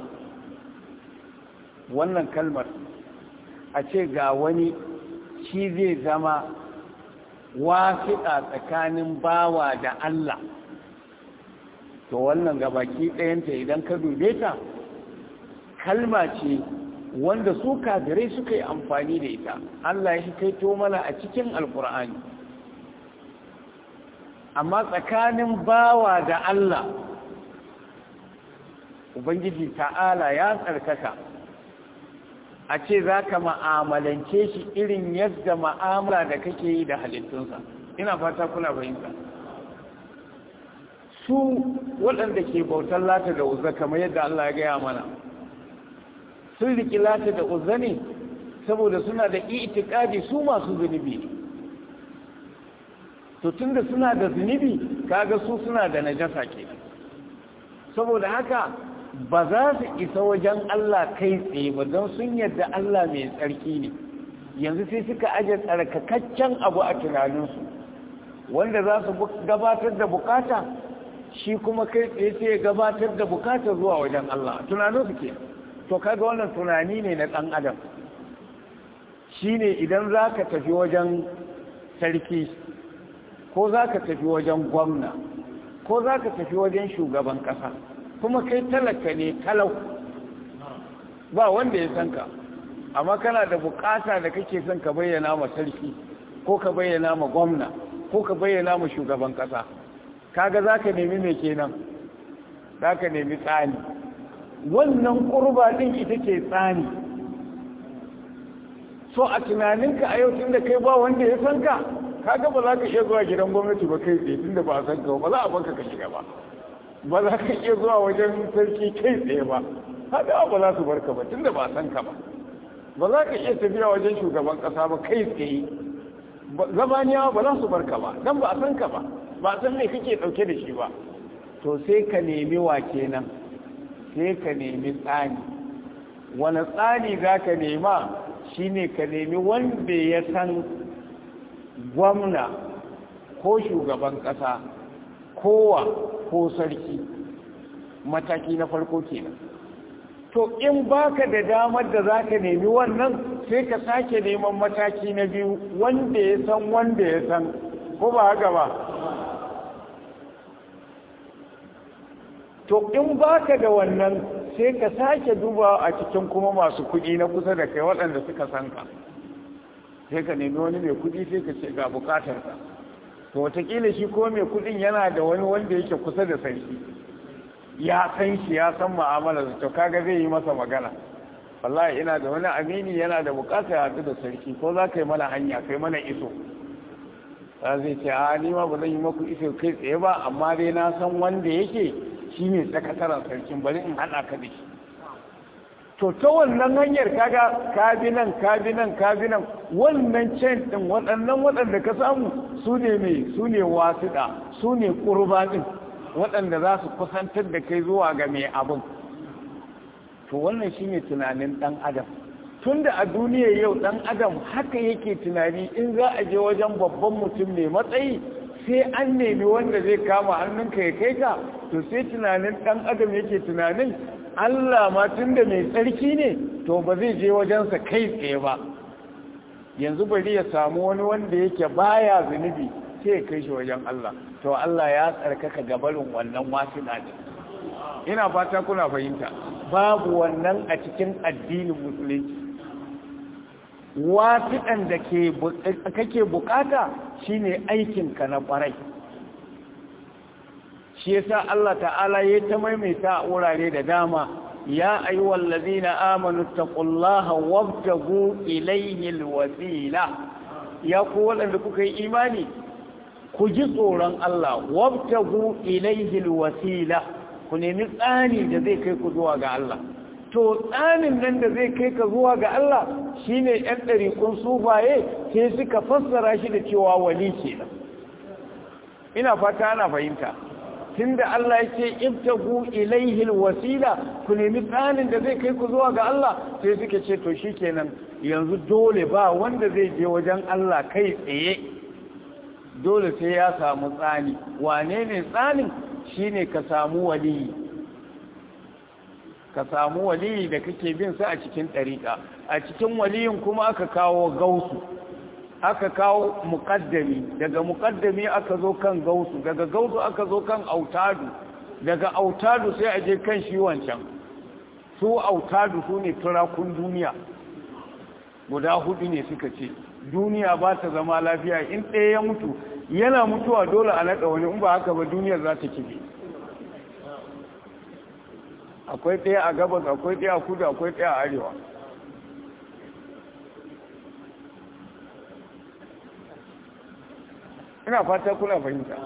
Wannan kalmar a ce ga wani shi zai zama wasiƙa tsakanin bawa da Allah, to wannan gabaki ɗayanta idan ka dube ta kalma ce wanda su kafirai suka yi amfani da ita. Allah ya kaito mana a cikin alkur'ani, amma tsakanin bawa da Allah ubangiji ta'ala ya tsarkaka a ce za ka ma'amalance shi irin yadda ma'amala da kake yi da halittunsa. ina fata kuna fahimta. su waɗanda ke bautar lata da uzza kamar yadda Allah ya gaya mana sun riƙi lata da uzza ne saboda suna da itikadi su masu zunubi ne. to tunda suna da zunubi kaga su suna da najasa kenan, saboda haka ba za su isa wajen Allah kai tsaye ba don sun yadda Allah mai tsarki ne. yanzu sai suka aje tsarkakaccen abu a tunaninsu wanda za su gabatar da bukata, shi kuma kai tsaye sai ya gabatar da bukata zuwa wajen Allah tunaninsu ke. to kaga wannan tunani ne na ɗan adam. shine idan za ka tafi wajen sarki ko za ka tafi wajen gwamna ko za ka tafi wajen shugaban ƙasa, kuma kai talaka ne talau ba wanda ya san ka, amma kana da bukata da kake son ka bayyana ma sarki ko ka bayyana ma gwamna ko ka bayyana ma shugaban ƙasa, kaga za ka nemi mai kenan, za ka nemi tsani. wannan ƙurba ɗin ita ce tsani. so a tunaninka a yau tun da kai ba wanda ya san ka, kaga ba za ka iya zuwa gidan gwamnati ba kai tsaye tun da ba a san ka ba za a banka ka shiga ba. ba za ka iya zuwa wajen sarki kai tsaye ba, haɗa ba za su barka ba tun da ba a san ka ba. ba za ka iya tafiya wajen shugaban ƙasa ba kai tsaye, zamaniyawa ba za su barka ba don ba a san ka ba, ba a san me kake ɗauke da shi ba. to sai ka nemi wa kenan, sai ka nemi tsani. wani tsani za ka nema? shine ka nemi wanda ya san gwamna ko shugaban ƙasa kowa ko sarki, mataki na farko kenan. to in baka da damar da za ka nemi wannan, sai ka sake neman mataki na biyu wanda ya san wanda ya san, ko ba haka ba? to in baka da wannan sai ka sake duba a cikin kuma masu kuɗi na kusa da kai waɗanda suka san ka, sai ka nemi wani mai kuɗi sai ka ce ga bukatarsa. to wataƙila shi ko mai kuɗin yana da wani wanda yake kusa da sarki, ya san shi ya san mu'amalar, to kaga zai yi masa magana, wallahi ina da wani amini yana da bukatar ya haɗu da sarki, ko za ka yi mana hanya kai mana iso. za zai ce a ni ma ba zan yi maku iso kai tsaye ba, amma dai na san wanda yake shi ne sakataren sarkin, bari in haɗa ka da shi. to ta wannan hanyar kaga kabinan wannan chain din waɗannan waɗanda ka samu su ne wasiɗa, su ne ƙurba ɗin waɗanda za su kusantar da kai zuwa ga mai abin. to wannan shi ne tunanin ɗan adam. tunda a duniya yau ɗan adam haka yake tunani, in za a je wajen babban mutum mai matsayi sai an nemi wanda zai kama hannunka ya kai ka. to sai tunanin ɗan adam yake tunanin Allah ma tunda mai tsarki ne, to ba zai je wajensa kai tsaye ba, yanzu bari ya samu wani wanda yake baya zunubi sai ya kai shi wajen Allah. to Allah ya tsarkaka gabarin wannan wasiɗa ne. ina fata kuna fahimta. babu wannan a cikin addinin musulunci. wasiɗan da kake bukata shine aikinka na ƙwarai. shi yasa Allah ta'ala ya ta maimaita a wurare da dama ya ayyuhal ladina amanu taqullaha wabtagu ilayhi alwasila ya ku wanda kuka yi imani ku ji tsoron Allah wabtagu ilayhi alwasila ku nemi tsani da zai kai ku zuwa ga Allah to tsanin nan da zai kai ka zuwa ga Allah shine ɗan ɗariƙun sufaye sai suka fassara shi da cewa wali kenan ina fata ana fahimta tunda Allah ya ce ibtagu ilayhi alwasila ku nemi tsanin da zai kai ku zuwa ga Allah sai suka ce to shikenan yanzu dole ba wanda zai je wajen Allah kai tsaye dole sai ya samu tsani wane ne tsanin shine ka samu wali da kake bin sa a cikin ɗariƙa a cikin waliyin kuma aka kawo gausu aka kawo muƙaddami daga muƙaddami aka zo kan gausu daga gausu aka zo kan autadu daga autadu sai a je kan shi wancan su autadu su ne turakun duniya guda hudu ne suka ce duniya ba ta zama lafiya in ɗaya ya mutu yana mutuwa dole a naɗa wani in ba haka ba duniyar za ta kibe akwai ɗaya a gabas akwai ɗaya a kudu akwai ɗaya a arewa ina fata kuna fahimta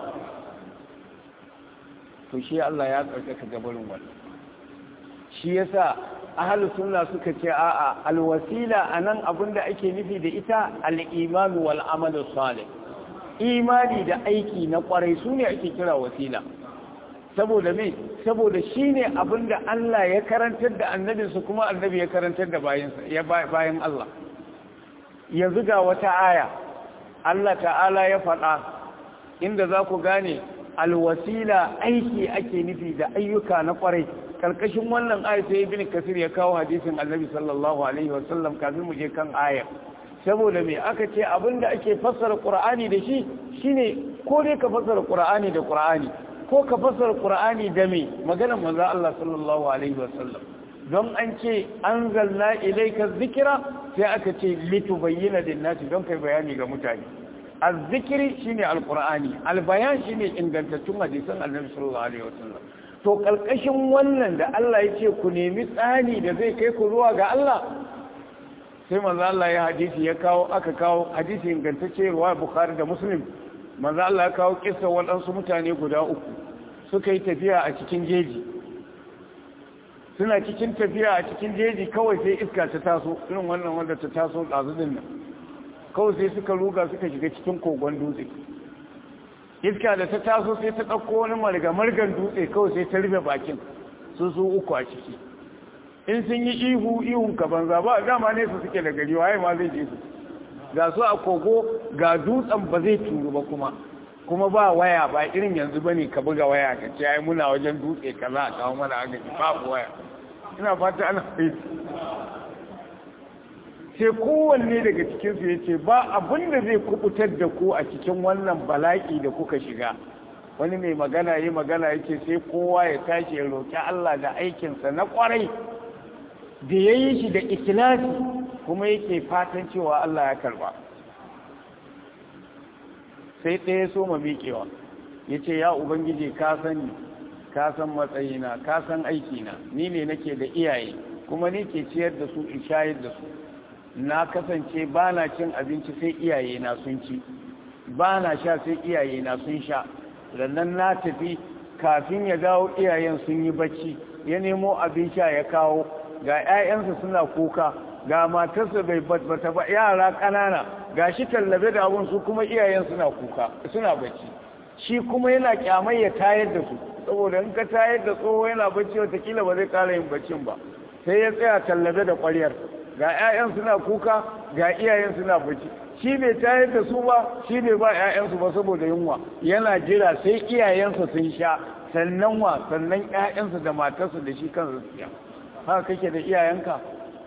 to shi Allah ya tsarkaka gabarin wannan shi yasa ahlus sunna suka ce a'a alwasila anan abinda ake nufi da ita al-iman wal amal salih imani da aiki na kwarai sune ake kira wasila saboda me saboda shine abinda Allah ya karantar da annabinsa kuma annabi ya karantar da bayan Allah yanzu ga wata aya Allah ta'ala ya faɗa inda za ku gane alwasila aiki ake nufi da ayyuka na kwarai karkashin wannan aya sai ibn kasir ya kawo hadisin annabi sallallahu alaihi wasallam kafin mu je kan aya saboda me aka ce abinda ake fassara qur'ani da shi shine ko dai ka fassara qur'ani da qur'ani ko ka fassara qur'ani da me maganar manzo Allah sallallahu alaihi wasallam don an ce anzalna ilayka dhikra sai aka ce litubayyana lin-nasi don kai bayani ga mutane az-zikri shine al-qur'ani al-bayan shine ingantattun hadisan annabi sallallahu alaihi wasallam to kalkashin wannan da Allah ya ce ku nemi tsani da zai kai ku zuwa ga Allah sai manzo Allah ya hadisi ya kawo aka kawo hadisi ingantacce ruwa Bukhari da Muslim manzo Allah ya kawo kissa waɗansu mutane guda uku suka yi tafiya a cikin jeji suna cikin tafiya a cikin jeji kawai sai iska ta taso irin wannan wanda ta taso ɗazudin nan kawai sai suka ruga suka shiga cikin kogon dutse iska da ta taso sai ta ɗauko wani margan dutse kawai sai ta rufe bakin su uku a ciki in sun yi ihun ka banza ba dama ne su suke da gari waye ma zai je su ga su a kogo ga dutsen ba zai turu ba kuma ba waya ba irin yanzu bane ka buga waya ka ce ai muna wajen dutse kaza a kawo mana agaji babu waya ina fata ana fahimta sai kowanne daga cikinsu ya ce ba abin da zai kubutar da ku a cikin wannan bala'i da kuka shiga wani mai magana yi magana yake sai kowa ya tashi ya roƙi Allah da aikinsa na ƙwarai da ya yi shi da ikilasi kuma yake fatan cewa Allah ya karba sai ɗaya so ma miƙewa ya ce ya ubangiji ka sani ka san matsayina ka san aikina ni ne nake da iyaye kuma ni ke ciyar da su in shayar da su na kasance ba na cin abinci sai iyaye na sun ci ba na sha sai iyaye na sun sha sannan na tafi kafin ya dawo iyayen sun yi bacci ya nemo abin sha ya kawo ga 'ya'yansa suna kuka ga matarsa bai bata ba yara ƙanana ga shi tallabe da abun su kuma iyayen suna kuka suna bacci shi kuma yana kyamai ya tayar da su saboda in ka tayar da tsoho yana bacci watakila ba zai ƙara yin baccin ba sai ya tsaya tallabe da ƙwaryar ga 'ya'yan suna kuka ga iyayen suna bacci shi bai tayar da su ba shi bai ba 'ya'yansu ba saboda yunwa yana jira sai iyayensa sun sha sannan sannan 'ya'yansa da matarsa da shi kansa su sha haka kake da iyayenka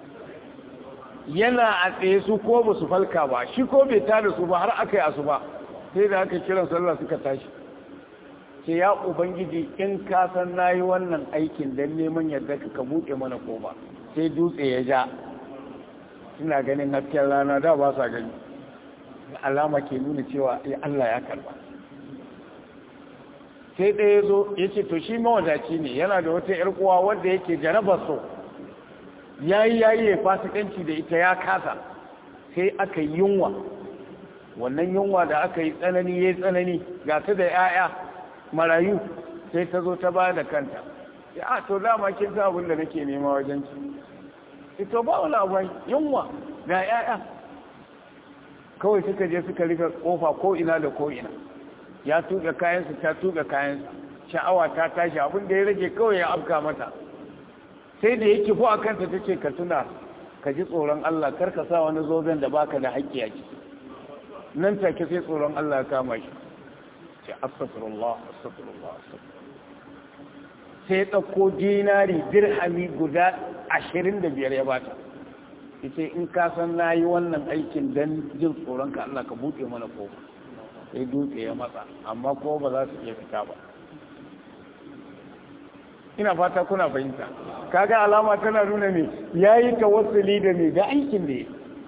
yana a tsaye su ko ba su falka ba shi ko bai tada su ba har aka yi asu ba sai da aka kiran sallah suka tashi sai ya ubangiji in ka san nayi wannan aikin dan neman yadda ka buɗe mana koma sai dutse ya ja suna ganin hasken rana da ba sa gani alama ke nuna cewa Allah ya karba sai ɗaya zo ya ce to shi mawadaci ne yana da wata ‘yar uwa wadda yake jaraba so yayi ya fasikanci da ita ya kasa sai aka yi yunwa wannan yunwa da aka yi tsanani ya yi tsanani ga ta da ‘ya'ya marayu sai ta zo ta ba da kanta ya to dama kin sa abin da nake nema wajen ki ito ba wani abu yunwa ga ‘ya'ya kawai suka je suka rufe kofa ko ina da ko ina ya tuga kayansa ta tuga kayansa sha'awa ta tashi abin da ya rage kawai ya afka mata sai da yake ko akanta tace ka tuna ka ji tsoron Allah kar ka sa wani zoben da baka da haƙƙi a ciki nan take sai tsoron Allah ya kama shi ce astaghfirullah astaghfirullah sai ya dauko dinari dirhami guda 25 ya bata yace in ka san nayi wannan aikin dan jin tsoron ka Allah ka buɗe mana kofa sai dutse ya matsa amma ko ba za su iya fita ba ina fata kuna fahimta kaga alama tana nuna me yayi tawassuli da me da aikin da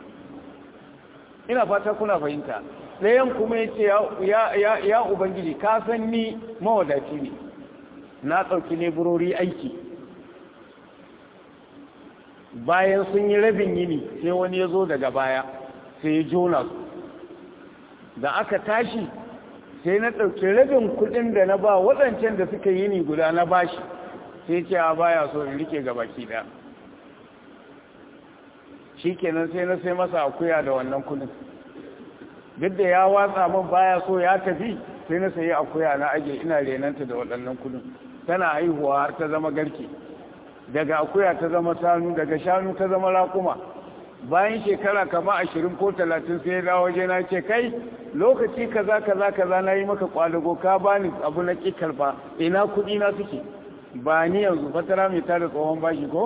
ina fata kuna fahimta ɗayan kuma yace ya ubangiji ka san ni mawadaci ne na ɗauki leburori aiki bayan sun yi rabin yini sai wani ya zo daga baya sai ya jona su da aka tashi sai na ɗauki rabin kuɗin da na ba waɗancan da suka yi ni guda na bashi sai ce a baya so in rike gabaki ɗaya shi kenan sai na sai masa akuya da wannan kuɗin duk da ya watsa min baya so ya tafi sai na sayi akuya na aje ina renanta da waɗannan kuɗin tana haihuwa har ta zama garke daga akuya ta zama shanu daga shanu ta zama raƙuma bayan shekara kama 20 ko 30 sai ya dawo waje na ce kai lokaci kaza na yi maka kwadago ka bani abu na ƙi karba ina kuɗi na suke ba ni yanzu fatara mai tada tsohon bashi ko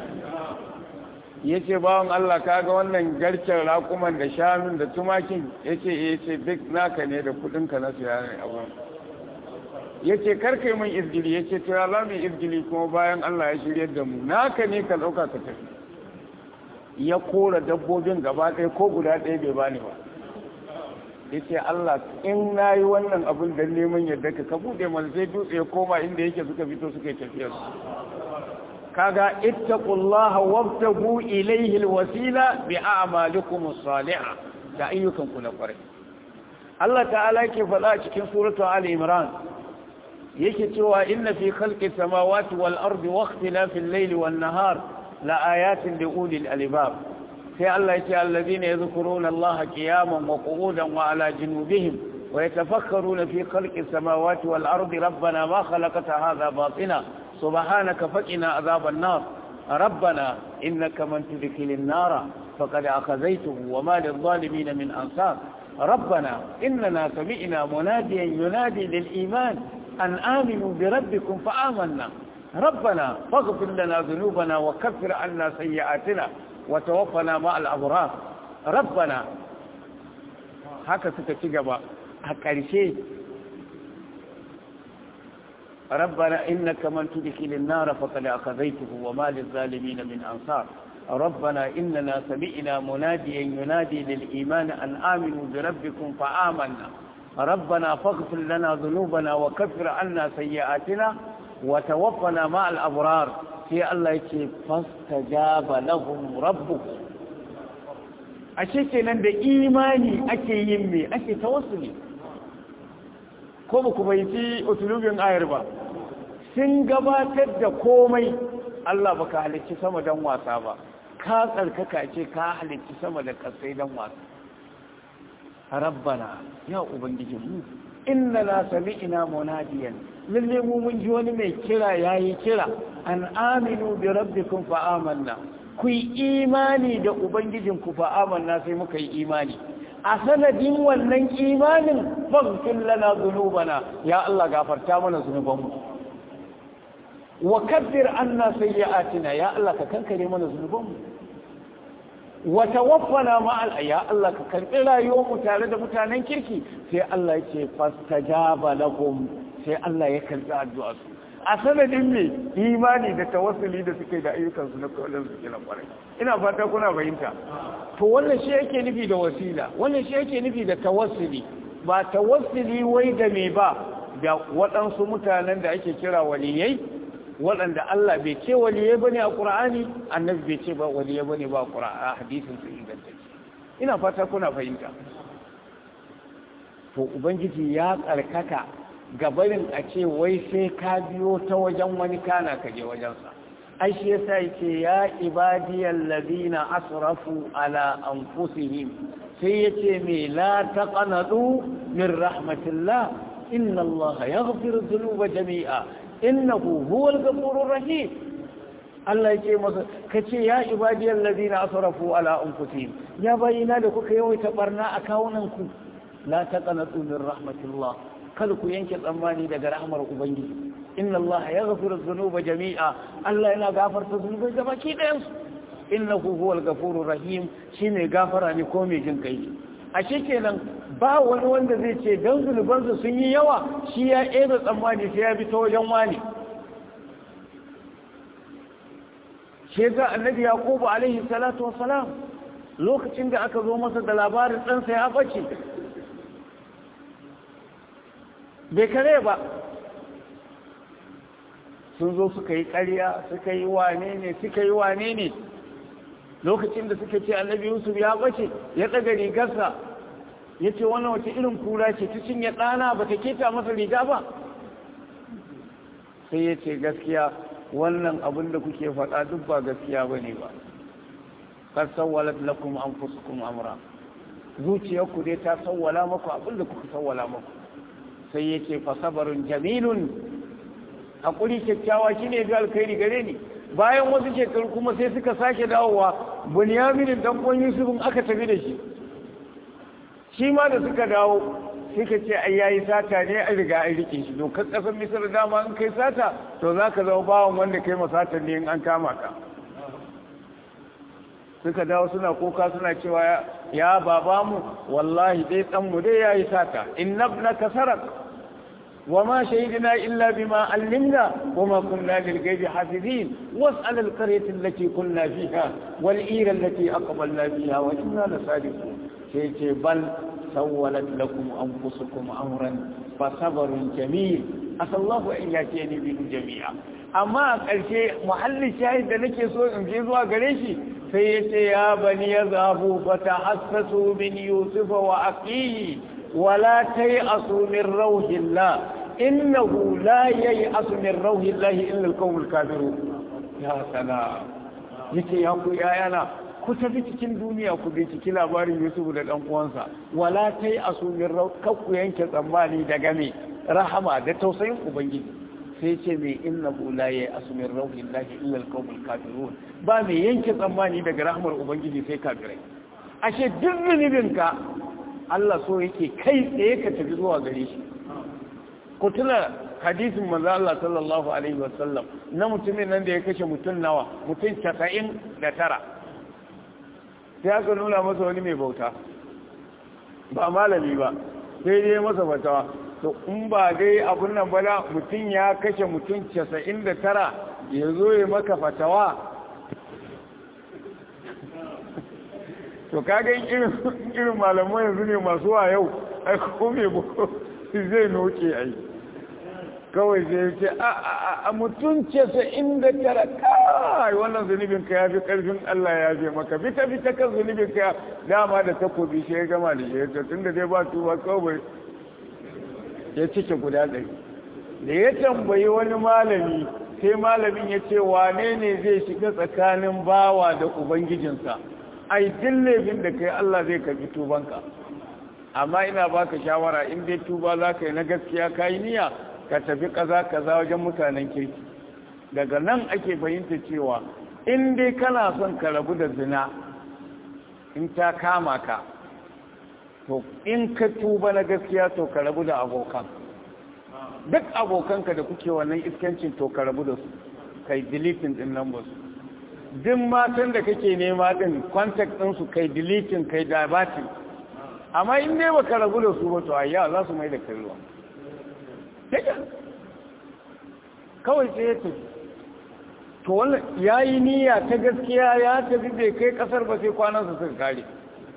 ya ce bawan Allah ka ga wannan garken raƙuman da shanun da tumakin ya ce duk naka ne da kuɗinka na siya ne abu ya ce karkai min izgili ya ce tura za mu izgili kuma bayan Allah ya shirya da mu naka ne ka ɗauka ka tafi ya kora dabbobin gaba ɗaya ko guda ɗaya bai bani ba ya ce Allah in na yi wannan abin da neman yadda ka buɗe mana sai dutse ya koma inda yake suka fito suka yi tafiyar su kaga ittaqullaha wabtagu ilayhi alwasila bi a'malikum as-salihah da ayyukan ku na kwarai Allah ta'ala yake faɗa a cikin suratul ali imran yake cewa inna fi khalqis samawati wal ardi wa ikhtilafil layli wan nahar la ayatin li ulil albab sai Allah yake alladhina yadhkuruna Allah qiyaman wa qu'udan wa ala junubihim wa yatafakkaruna fi khalqis samawati wal ardi rabbana ma khalaqta hadha batina subhanaka faqina adhaban nar rabbana innaka man tudkhilin nar faqad akhazaytuhu wa ma lil zalimin min ansar ربنا إننا سمعنا مناديا ينادي للإيمان أن آمنوا بربكم فآمنا ربنا فاغفر لنا ذنوبنا وكفر عنا سيئاتنا وتوفنا مع الأبرار ربنا هكذا ستجب هكذا ربنا إنك من تدخل النار فقد أخذيته وما للظالمين من أنصار ربنا إننا سمعنا مناديا ينادي للإيمان أن آمنوا بربكم فآمنا ربنا فاغفر لنا ذنوبنا وكفر عنا سيئاتنا وتوفنا مع الأبرار في الله يكي فاستجاب لهم ربهم ashe kenan da imani ake yin me ake tawassuli ko ba ku bayyana usulubin ayar ba sun gabatar da komai Allah baka halicci sama dan wasa ba ka tsarkaka ce ka halicci sama da kasai dan wasa rabbana ya ubangiji mu innana sami'na munadiyan lalle mu mun ji wani mai kira yayi kira an aminu bi rabbikum fa amanna ku yi imani da ubangijinku fa amanna sai muka yi imani a sanadin wannan imanin faghfir lana dhunubana ya Allah gafarta mana zunubanmu wa kaffir anna sayyi'atina ya Allah ka kankare mana zunubanmu wa tawaffana ma'al ya Allah ka karbi rayuwarmu tare da mutanen kirki sai Allah yake fastajaba lahum sai Allah ya karbi addu'ar su a sanadin ne imani da tawassuli da suke da ayyukan su na kullun su kila kwarai ina fata kuna fahimta to wannan shi yake nufi da wasila wannan shi yake nufi da tawassuli ba tawassuli wai da me ba da waɗansu mutanen da ake kira waliyai waɗanda Allah bai ce waliyai bane a Qur'ani annabi bai ce ba waliyai bane ba a Qur'ani hadisin su ingantacce ina fata kuna fahimta to ubangiji ya tsarkaka gabarin a ce wai sai ka biyo ta wajen wani kana ka je wajensa ai shi yasa yake ya ibadiyal ladina asrafu ala anfusihim sai yace me la taqanatu min rahmatillah inna allaha yaghfiru dhunuba jami'a innahu huwal ghafurur rahim Allah yake masa kace ya ibadiyal ladina asrafu ala anfusihim ya bayina da kuka yawaita barna a kawunan ku la taqanatu min rahmatillah kada ku yanke tsammani daga rahmar ubangiji inna allaha yaghfiru dhunuba jami'a Allah yana gafarta zunubai da baki ɗayan su innahu huwal ghafurur rahim shine gafara ne ko mai jin kai ashe kenan ba wani wanda zai ce dan zunubansa sun yi yawa shi ya ebe tsammani sai ya bi ta wajen wani shi ga annabi yaqubu alaihi salatu wassalam lokacin da aka zo masa da labarin ɗansa ya bace bai kare ba sun zo suka yi ƙarya suka yi wane ne lokacin da suka ce annabi yusuf ya bace ya ɗaga rigarsa ya ce wannan wace irin kura ce ta cinye ɗana ba ta keta masa riga ba sai ya ce gaskiya wannan abin da kuke faɗa duk ba gaskiya ba ne ba kar sawwalat lakum anfusukum amra zuciyarku dai ta sawwala maku abin da kuka sawwala maku sai ya ce fa sabarun jamilun hakuri kyakkyawa shine ga alkhairi gare ni bayan wasu shekaru kuma sai suka sake dawowa bunyaminin dan uwan yusufin aka tafi da shi ma da suka dawo suka ce ai yayi sata ne an riga an rike shi dokar kasar misar dama in kai sata to zaka zama bawan wanda kai masata ne in an kama ka suka dawo suna koka suna cewa ya babamu wallahi dai dan mu dai yayi sata innabnaka sarak وما شهدنا إلا بما علمنا وما كنا للغيب حافظين واسأل القرية التي كنا فيها والإيرة التي أقبلنا فيها وإنا لصادقون شيء بل سولت لكم أنفسكم أمرا فصبر جميل أسأل الله أن يأتيني به جميعا أما الشيء محل الشاهد لك سوء انجزوا قريشي فيتي يا بني يذهبوا فتحسسوا من يوسف وأخيه ولا تيأسوا من روح الله إنه لا ييأس من روح الله إلا القوم الكافرون يا سلام yace ya ku yayana ku tafi cikin duniya ku bi cikin labarin Yusuf da dan uwansa wala tai asumir ku yanke tsammani daga me rahama da tausayin ubangiji sai ce me innahu la yai'asu min rauhillahi illa alqawmul kafirun ba me yanke tsammani daga rahmar ubangiji sai kafirai ashe duk zunubinka Allah so yake kai tsaye ka tafi zuwa gare shi ku tuna hadisin manzo Allah sallallahu alaihi wasallam na mutumin nan da ya kashe mutum nawa mutum 99 sai aka nuna masa wani mai bauta ba malami ba sai dai masa fatawa to in ba dai abun nan ba mutum ya kashe mutum 99 ya zo ya maka fatawa to kaga irin malamai yanzu ne masu wa yau ai ko me boko zai noke ai kawai zai ce a mutum ce sa inda tara kai wannan zunubin ka yafi karfin Allah ya je maka fita kan zunubin ka dama da takobi shi ya gama da shi tunda dai ba tuba kawai ya cike guda ɗari da ya tambayi wani malami sai malamin ya ce wane ne zai shiga tsakanin bawa da ubangijinsa ai dillebin da kai Allah zai karbi tubanka amma ina baka shawara in dai tuba za ka yi na gaskiya ka yi niyya ka tafi kaza wajen mutanen kirki daga nan ake fahimta cewa in dai kana son ka rabu da zina in ta kama ka to in ka tuba na gaskiya to ka rabu da abokan duk abokanka da kuke wannan iskancin to ka rabu da su kai deleting din numbers duk matan da kake nema din contact din su kai deleting kai diverting amma in dai baka rabu da su ba to ayya za su mai da kalluwa kawai sai ya tafi to wannan yayi niyya ta gaskiya ya tafi bai kai kasar ba sai kwanansa suka kare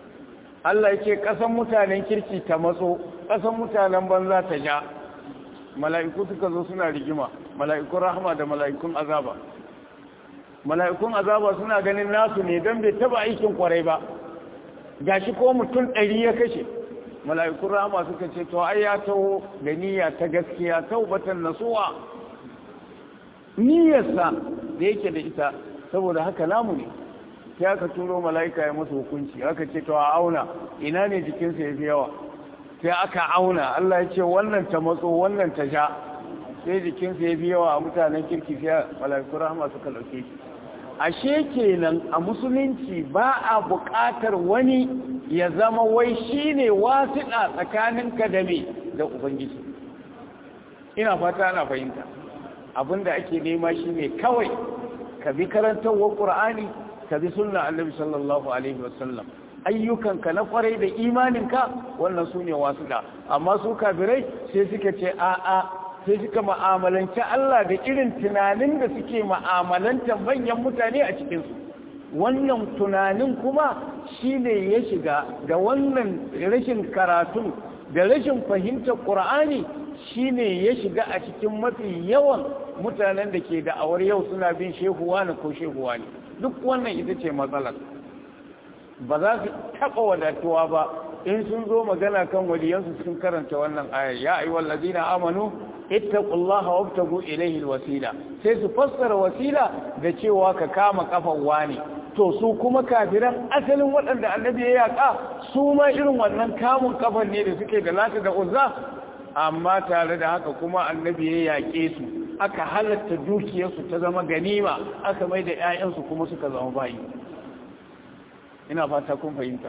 Allah yake kasan mutanen kirki ta matso kasan mutanen banza ta ja mala'iku suka zo suna rigima, mala'ikun rahama da mala'ikun azaba. Mala'ikun azaba suna ganin nasu ne don bai taba aikin kwarai ba, gashi ko mutum 100 ya kashe. Mala'ikun rahama suka ce to ai ya taho da niyya ta gaskiya, taubatan nasuwa, niyyarsa da yake da ita, saboda haka namu ne. Sai aka turo mala'ika ya masa hukunci, aka ce to a auna ina ne jikinsa ya fi yawa. Sai aka auna, Allah ya ce wannan ta matso wannan ta sha, sai jikinsa ya fi yawa a mutanen kirki, sai mala'ikun rahama suka ɗauke shi. Ashe kenan a musulunci ba a buƙatar wani ya zama wai shi ne wasiɗa tsakaninka da me da Ubangiji. Ina fata ana fahimta. Abinda ake nema shi ne kawai ka bi karantarwar Ƙur'ani, ka bi sunna Annabi sallallahu alaihi wasallam. Ayyukanka na kwarai da imaninka wannan su ne wasiɗa. Amma su kafirai sai suka ce a'a, sai suka ma'amalanci Allah da irin tunanin da suke ma'amalantar manyan mutane a cikinsu. Wannan tunanin kuma shi ne ya shiga da wannan rashin karatun da rashin fahimtar ƙur'ani shi ne ya shiga a cikin mafi yawan mutanen da ke da'awar yau suna bin shehuwa ne ko shehuwa ne. Duk wannan ita ce matsalar. Ba za su taɓa wadatuwa ba in sun zo magana kan waliyansu sun karanta wannan ayar, ya ayyuhal ladina amanu ittaqullaha wabtagu ilayhi alwasila. Sai su fassara wasila da cewa ka kama kafan wani. To su kuma kafiran asalin waɗanda annabi ya yaka su ma irin wannan kamun kafan ne da suke da Lata da Uzza, amma tare da haka kuma annabi ya yake su, aka halatta dukiyarsu ta zama ganima, aka mai da ƴaƴansu kuma suka zama bayi. Ina fata kun fahimta.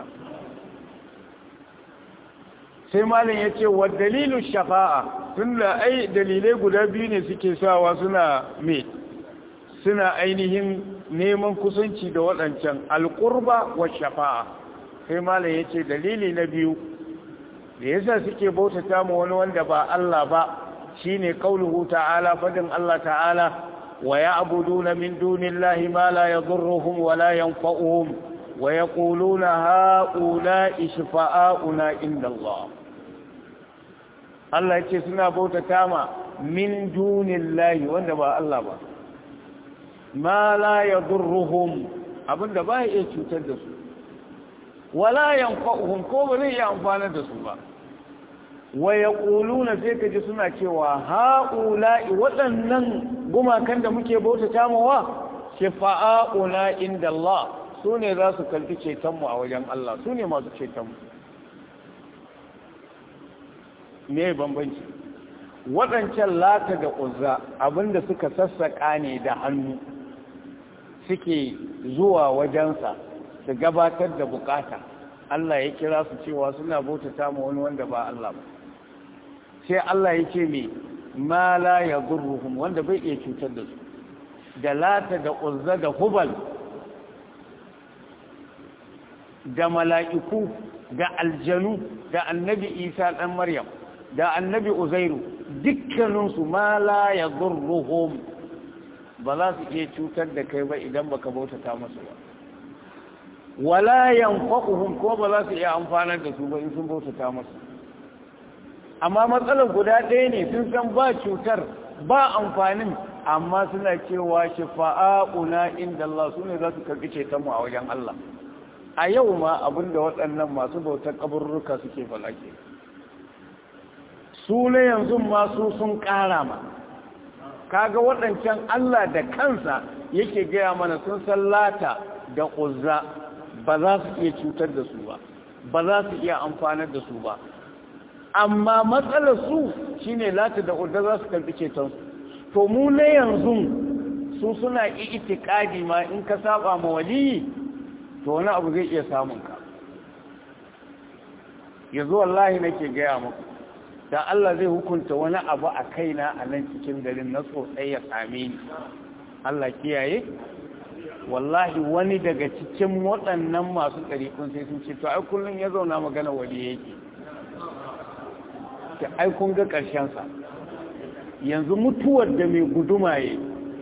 Sai malam ya ce wa dalilu shafa'a, tunda ai dalilai guda biyu ne suke sawa suna ainihin neman kusanci da waɗancan alƙurba wa shafa'a. Sai malam ya ce dalili na biyu da yasa suke bautata ma wani wanda ba Allah ba shine qauluhu ta'ala, fadin Allah ta'ala, wa ya'buduna min dunillahi ma la yadhurruhum wa la yanfa'uhum wa yaquluna ha'ula'i shufa'auna inda Allah. Allah ce suna bautata ma min dunillahi wanda ba Allah ba, ma la yadurruhum abinda ba ya cutar da su, wala yanfa'uhum ko ba zai iya amfana da su ba. Wa yaquluna sai kaji suna cewa ha'ula'i waɗannan gumakan da muke bautata mawa shafa'auna inda Allah, su ne za su kalfi cetonmu a wajen Allah, su ne masu cetonmu. Me bambanci? Waɗancan Lata da Uzza abinda suka sassaƙa ne da hannu, suke zuwa wajensa su gabatar da bukata. Allah ya kira su cewa suna bautata ma wani wanda ba Allah ba. Sai Allah ya ce me ma la yadurruhum, wanda bai iya cutar da su. Da Lata da Uzza da Hubal da mala'iku da aljanu da annabi Isa ɗan Maryam da annabi Uzairu, dukkaninsu ma la yadurruhum, ba za su iya cutar da kai ba idan baka bautata musu ba. Wala yanfa'uhum, ko ba za su iya amfanar da su ba in sun bautata musu. Amma matsalar guda ɗaya ne, sun san ba cutar ba amfanin, amma suna cewa shafa'auna inda Allah, su ne za su karɓi cetonmu a wajen Allah. A yau ma abinda waɗannan masu bautar kaburruka suke falake, su ne yanzu masu sun ƙara ma. Kaga waɗancan Allah da kansa yake gaya mana sun san Lata da Uzza ba za su iya cutar da su ba, ba za su iya amfanar da su ba. Amma matsalar su shine Lata da Uzza za su karɓi cetonsu. To mu ne yanzu su suna itikadi ma in ka saba ma waliyi to wani abu zai iya samun ka. Yanzu wallahi nake gaya muku, da Allah zai hukunta wani abu a kaina a nan cikin garin na tsotsai ya same ni, Allah kiyaye, wallahi wani daga cikin waɗannan masu ɗariƙun sai sun ce to ai kullum ya zauna magana wali yake, ta ai kun ga ƙarshensa. Yanzu mutuwar da mai guduma ya,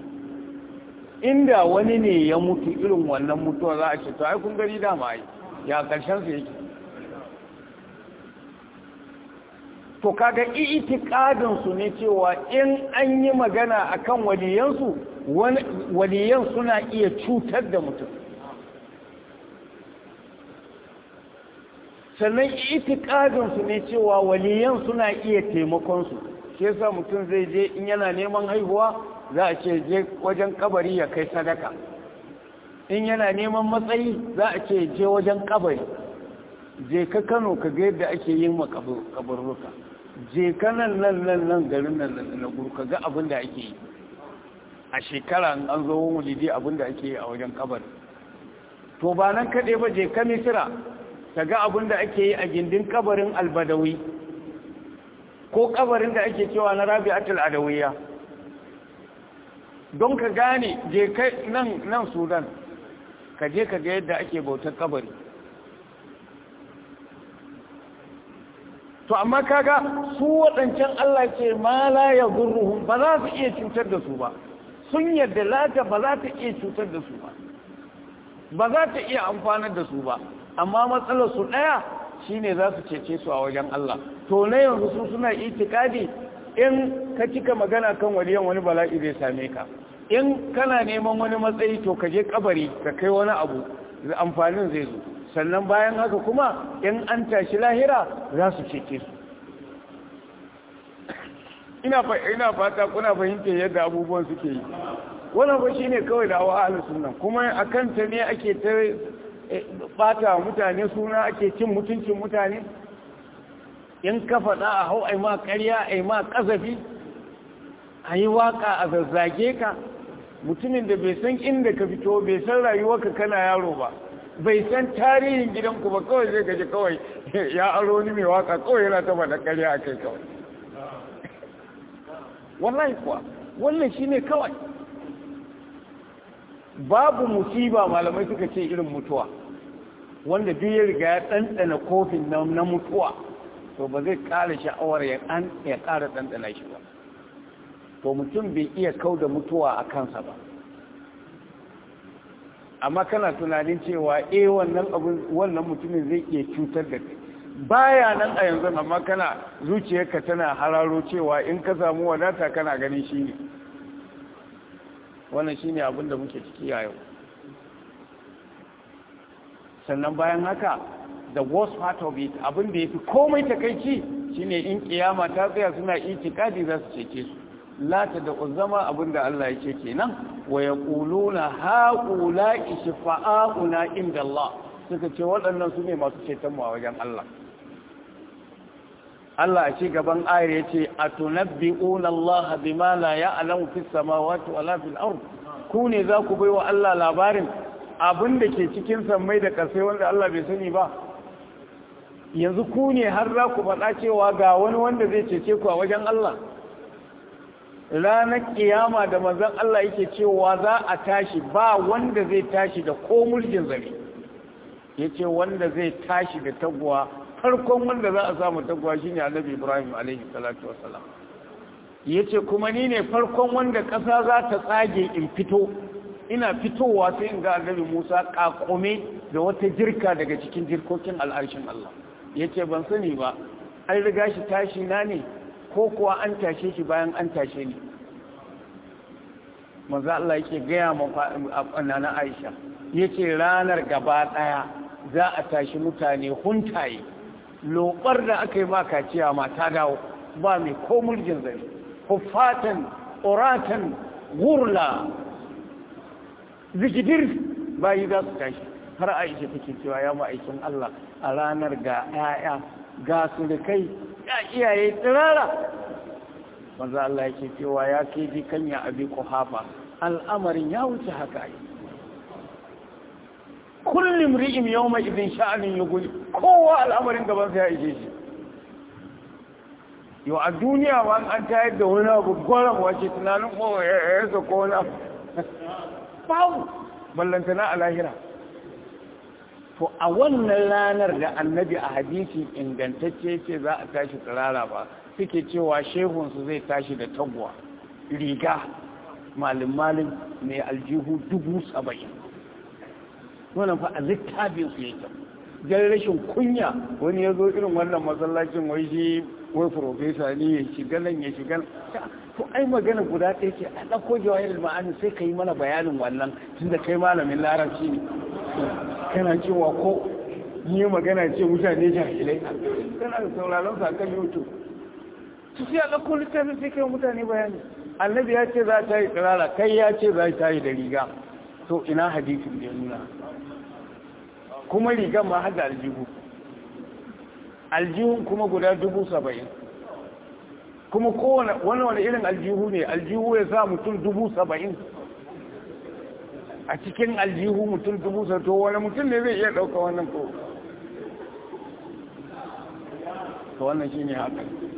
inda wani ne ya mutu irin wannan mutuwa za a ce to ai kun gani dama ai ya ƙarshensa yake. to kaga itikadin su ne cewa in an yi magana akan waliyansu waliyan suna iya cutar da mutum, sannan itikadin su ne cewa waliyan suna iya taimakon su. Shi yasa mutum zai je in yana neman haihuwa za a ce je wajen kabari ya kai sadaka, in yana neman matsayi za a ce je wajen kabari, je ka Kano ka ga yadda ake yin makabarruka, je ka nan garin nan na guru ka ga abin da ake yi a shekara an zo wulidi abin da ake yi a wajen kabari. To ba nan kaɗai ba, je ka Misira ka ga abin da ake yi a gindin kabarin Albadawi ko kabarin da ake cewa na Rabi'atul Adawiyya, don ka gane je ka nan Sudan ka je ka ga yadda ake bautar kabari. To amma kaga su waɗancan Allah ce ma la yadurruhum, ba za su iya cutar da su ba, sun yadda lata ba za ta iya cutar da su ba za ta iya amfanar da su ba, amma matsalar su ɗaya shine za su cece su a wajen Allah. To na yanzu su suna itikadi in ka cika magana kan waliyan wani bala'i zai same ka, in kana neman wani matsayi to ka je kabari ka kai wani abu amfanin zai zo, sannan bayan haka kuma in an tashi lahira za su cece su. ina fata kuna fahimta yadda abubuwan suke yi. wannan ba shine kawai da awa ahlus sunna, kuma akan ta ne ake ta bata mutane suna, ake cin mutuncin mutane. in ka faɗa a hau ai ma ƙarya ai ma ƙazafi, a yi waƙa a zazzage ka, mutumin da bai san inda ka fito, bai san rayuwarka kana yaro ba, bai san tarihin gidanku ba, kawai zai gaji kawai ya aro ni mai waka kawai yana ta faɗa ƙarya a kai kawai. wallahi kuwa wannan shi ne kawai. babu musiba malamai suka ce irin mutuwa, wanda duk ya riga ya ɗanɗana kofin na mutuwa to ba zai ƙara sha'awar ya ƙara ɗanɗana shi ba. to mutum bai iya kau da mutuwa a kansa ba, amma kana tunanin cewa wannan mutumin zai iya cutar da kai, baya nan a yanzu, amma kana zuciyarka tana hararo cewa in ka samu wadata kana ganin shi ne. wannan shine abin da muke ciki a yau. sannan bayan haka, the worst part of it, abin da yafi komai takeici shine in kiyama ta tsaya suna itikadi za su cece su. lata da uzama abinda Allah ya ce kenan, wa yaquluna haula'i shifa'auna inda Allah, suka ce waɗannan su ne masu ceton mu a wajen Allah. Allah a ci gaban ayar yace atunabbi'una Allah bima la ya'lamu fis samawati wala fil ard, ku ne za ku baiwa Allah labarin abinda ke cikin sammai da ƙasai wanda Allah bai sani ba. yanzu ku ne har za ku faɗa cewa ga wani wanda zai cece ku a wajen Allah. ranar kiyama da manzon Allah yake cewa za a tashi, ba wanda zai tashi da ko mulkin zare, yace wanda zai tashi da taguwa, farkon wanda za a samu taguwa shine Annabi Ibrahim alaihi salatu wassalam. yace kuma ni ne farkon wanda ƙasa za ta tsage in fito, ina fitowa sai in ga Annabi Musa kakome da wata jirka daga cikin jirkokin al'arshin Allah. yace ban sani ba an riga shi tashi na ne ko kuwa an tashe shi bayan an tashe ni. manzo Allah yake gaya ma nana Aisha, yace ranar gaba daya za a tashi mutane huntaye, lobar da aka yi maka ciya ma ta dawo, ba mai ko murjin zane, hufatan uratan gurla zikidir bayi za su tashi. har Aisha take cewa ya ma'aikin Allah a ranar ga 'ya'ya ga surukai ya iyaye tsirara. manzo Allah yake cewa ya ke ji kanya abi kuhafa, al'amarin ya wuce haka yi. kullum ri'im yawma idin sha'anin yughni, kowa al'amarin gaban sa ya ije shi. yau a duniya ma an tayar da wani abu gwaran wace tunanin ko ya ko wani abu babu ballantana a lahira. to a wannan ranar da annabi a hadisi ingantacce ce za a tashi tsirara ba, suke cewa shehunsu zai tashi da tagwa riga malin mai aljihu 70,000. wannan fa a littafinsu yake jan rashin kunya wani ya zo irin wannan masallacin wai shi wai profesa ne ya shiga nan ya shiga to ai magana guda ɗaya ce a ɗauko jawahirul ma'ani sai ka yi mana bayanin wannan tunda kai malamin larabci ne kana cewa ko yi magana ce mutane jahilai kana da sauraron sa kan youtube su sai a ɗauko littafin sai kai mutane bayani annabi ya ce za ta yi tsirara kai ya ce za ta yi da riga to ina hadisin da ya nuna kuma rigan ma hada aljihun kuma guda 70,000 kuma wani irin aljihu ne aljihu ya sa mutum 70,000 a cikin aljihu mutum 70,000 to wani mutum ne zai iya ɗauka wannan ko to wannan shi ne haka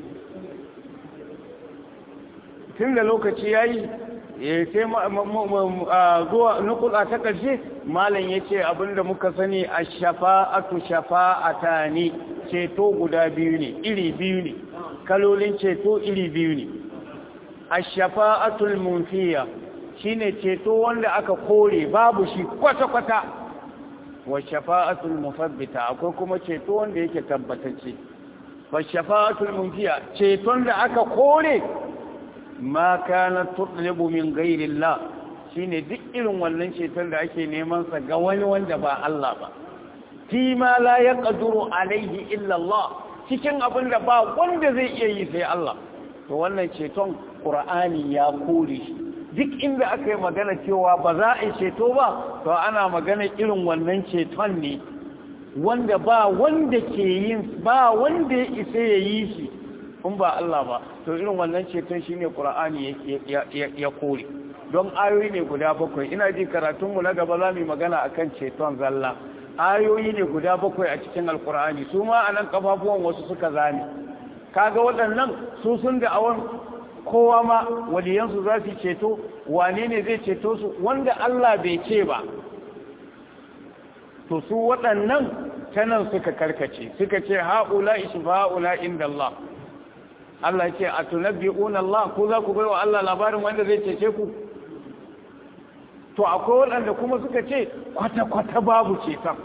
tun da lokaci ya yi sai zuwa nukula ta ƙarshe malam ya ce abinda muka sani a shafa'atu shafa'ata ne ceto guda biyu ne iri biyu ne kalolin ceto iri biyu ne a shafa'atul munfiya shine ceto wanda aka kore babu shi kwata-kwata wa shafa'atul musabbita akwai kuma ceto wanda yake tabbatacce wa shafa'atul munfiya ceton da aka kore ma kana tutlibu min ghairillah shine duk irin wannan ceton da ake neman sa ga wani wanda ba Allah ba fi ma la yaqdiru alaihi illa Allah cikin abin da ba wanda zai iya yi sai Allah to wannan ceton Qur'ani ya kore shi duk inda aka yi magana cewa ba za a yi ceto ba to ana magana irin wannan ceton ne wanda ba wanda ke yin ba wanda ya isa ya yi shi in ba Allah ba to irin wannan ceton shine Qur'ani ya kore don ayoyi ne guda 7 ina ji karatunmu na gaba za mu magana akan ceton zalla ayoyi ne guda 7 a cikin alkur'ani su ma anan kafafuwan wasu suka zame kaga waɗannan su sun da awan kowa ma waliyansu za su ceto wane ne zai ceto su wanda Allah bai ce ba to su waɗannan tanan suka karkace suka ce haula ishfa'ula inda Allah Allah ce a tunabbi'una Allah ko za ku bai wa Allah labarin wanda zai cece ku to akwai waɗanda kuma suka ce kwata-kwata babu ceton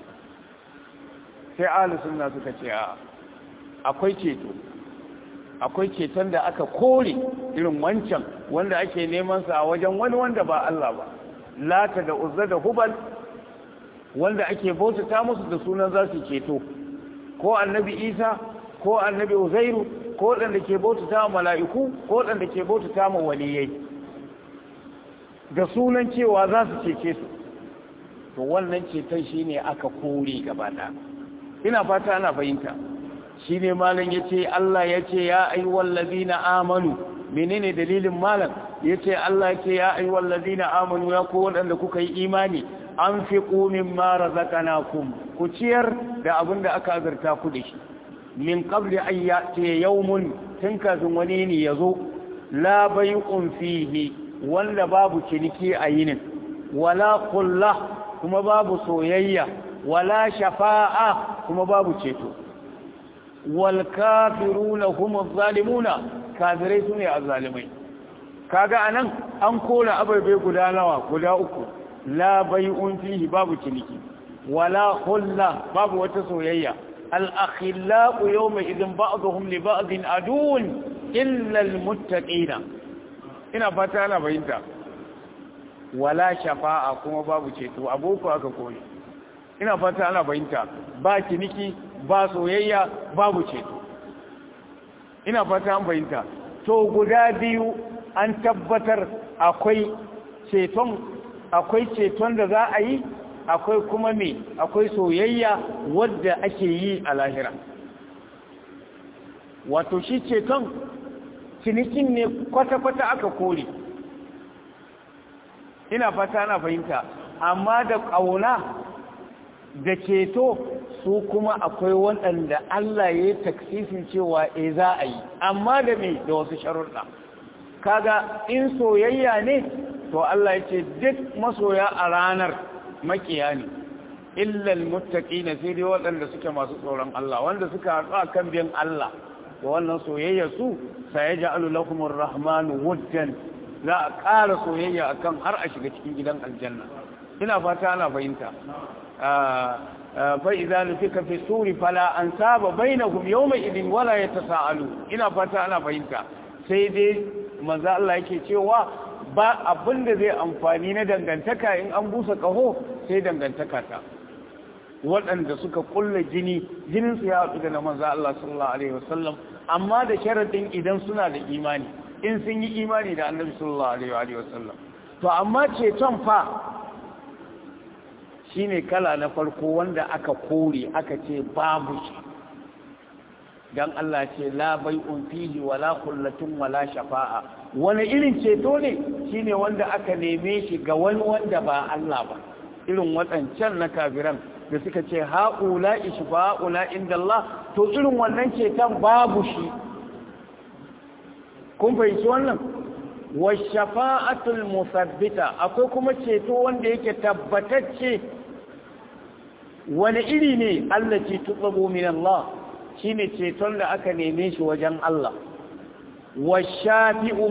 sai ahlus sunna suka ce akwai ceto akwai ceton da aka kore irin wancan wanda ake neman sa a wajen wani wanda ba Allah ba lata da uzza da hubal wanda ake bautata musu da sunan za su ceto ko annabi Isa ko annabi Uzairu ko waɗanda ke bautata wa mala'iku ko waɗanda ke bautata wa waliyai da sunan cewa za su cece su to wannan ceton shine aka kore gaba ɗaya ina fata ana fahimta shine malam yace Allah yace ya ayyuhal ladina amanu menene dalilin malam yace Allah yace ya ayyuhal ladina amanu ya ku waɗanda kuka yi imani anfiqu mimma razaqnakum ku ciyar da abin da aka azurta ku da shi min qabli an ya'ti yawmun tun kafin wani ne yazo la bay'un fihi wanda babu ciniki a yinin wala kullah kuma babu soyayya wala shafa'a kuma babu ceto wal kafiruna humuz zalimuna kafirai sune azzalimai kaga anan an kora ababe guda nawa guda uku la bay'un fihi babu ciniki wala kullah babu wata soyayya الأخلاء يومئذ بعضهم لبعض عدو إلا المتقين ina fata ana bayinta wala shafa'a kuma babu ceto aboko aka koyi ina fata ana bayinta ba ciniki ba soyayya babu ceto ina fata an bayinta to guda biyu an tabbatar akwai ceton da za a yi akwai kuma me akwai soyayya wadda ake yi a lahira wato shi ceton cinikin ne kwata-kwata aka kore ina fata na fahimta amma da ƙauna da ceto su kuma akwai waɗanda Allah ya yi taksisin cewa za a yi amma da me da wasu sharuɗa kaga in soyayya ne to Allah ya ce duk masoya a ranar makiya ne illal muttaqina sai dai waɗanda suke masu tsoron Allah wanda suka haɗu akan biyan Allah da wannan soyayya su sayaj'alu lakumur rahmanu wuddan za a ƙara soyayya akan har a shiga cikin gidan aljanna ina fata ana fahimta fa idza nufika fi suri fala ansaba bainahum yawma idin wala yatasaalu ina fata ana fahimta sai dai manzo Allah yake cewa ba abin da zai amfani na dangantaka in an busa kaho sai dangantaka ta waɗanda suka kulla jininsu ya haɗu da na manzo Allah sallallahu alaihi wasallam amma da sharadin idan suna da imani in sun yi imani da annabi sallallahu alaihi wasallam to amma ceton fa shine kala na farko wanda aka kore aka ce babu shi dan Allah ce la bai'un fihi wala khullatun wala shafa'a wani irin ceto ne shine wanda aka neme shi ga wani wanda ba Allah ba irin waɗancan na kafiran da suka ce haula ishfa'ula inda Allah to irin wannan ceton babu shi kun fahimci wannan wa shafa'atul musabbita akwai kuma ceto wanda yake tabbatacce wani iri ne Allah ce tutsabu min Allah shine ceton da aka neme shi wajen Allah wa shafi'un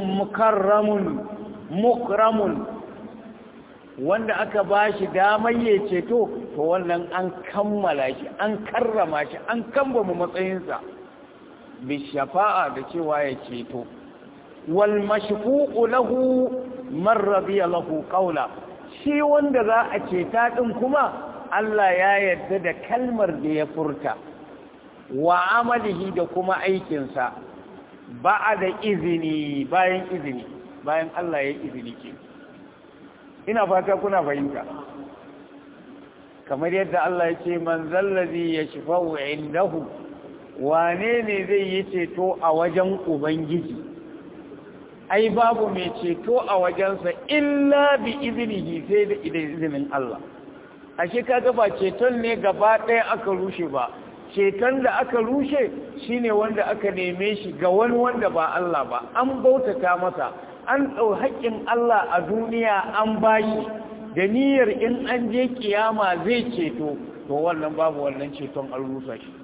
mukramun wanda aka bashi damar ya ceto to wannan an kammala shi an karrama shi an kambama matsayinsa bi shafa'a da cewa ya ceto wal mashfu'u lahu man radiya lahu qawla shi wanda za a ceta din kuma Allah ya yarda da kalmar da ya furta wa amalihi da kuma aikinsa ba'da izini bayan Allah ya izini ke ina fata kuna fahimta kamar yadda Allah ya ce man zallazi yashfa'u indahu wane ne zai yi ceto a wajen ubangiji ai babu mai ceto a wajensa illa bi iznihi sai da izinin Allah ashe kaga ba ceton ne gaba ɗaya aka rushe ba ceton da aka rushe shine wanda aka neme shi ga wani wanda ba Allah ba an bautata masa an ɗau haƙƙin Allah a duniya an bashi da niyyar in an je kiyama zai ceto to wannan babu wannan ceton an rusa shi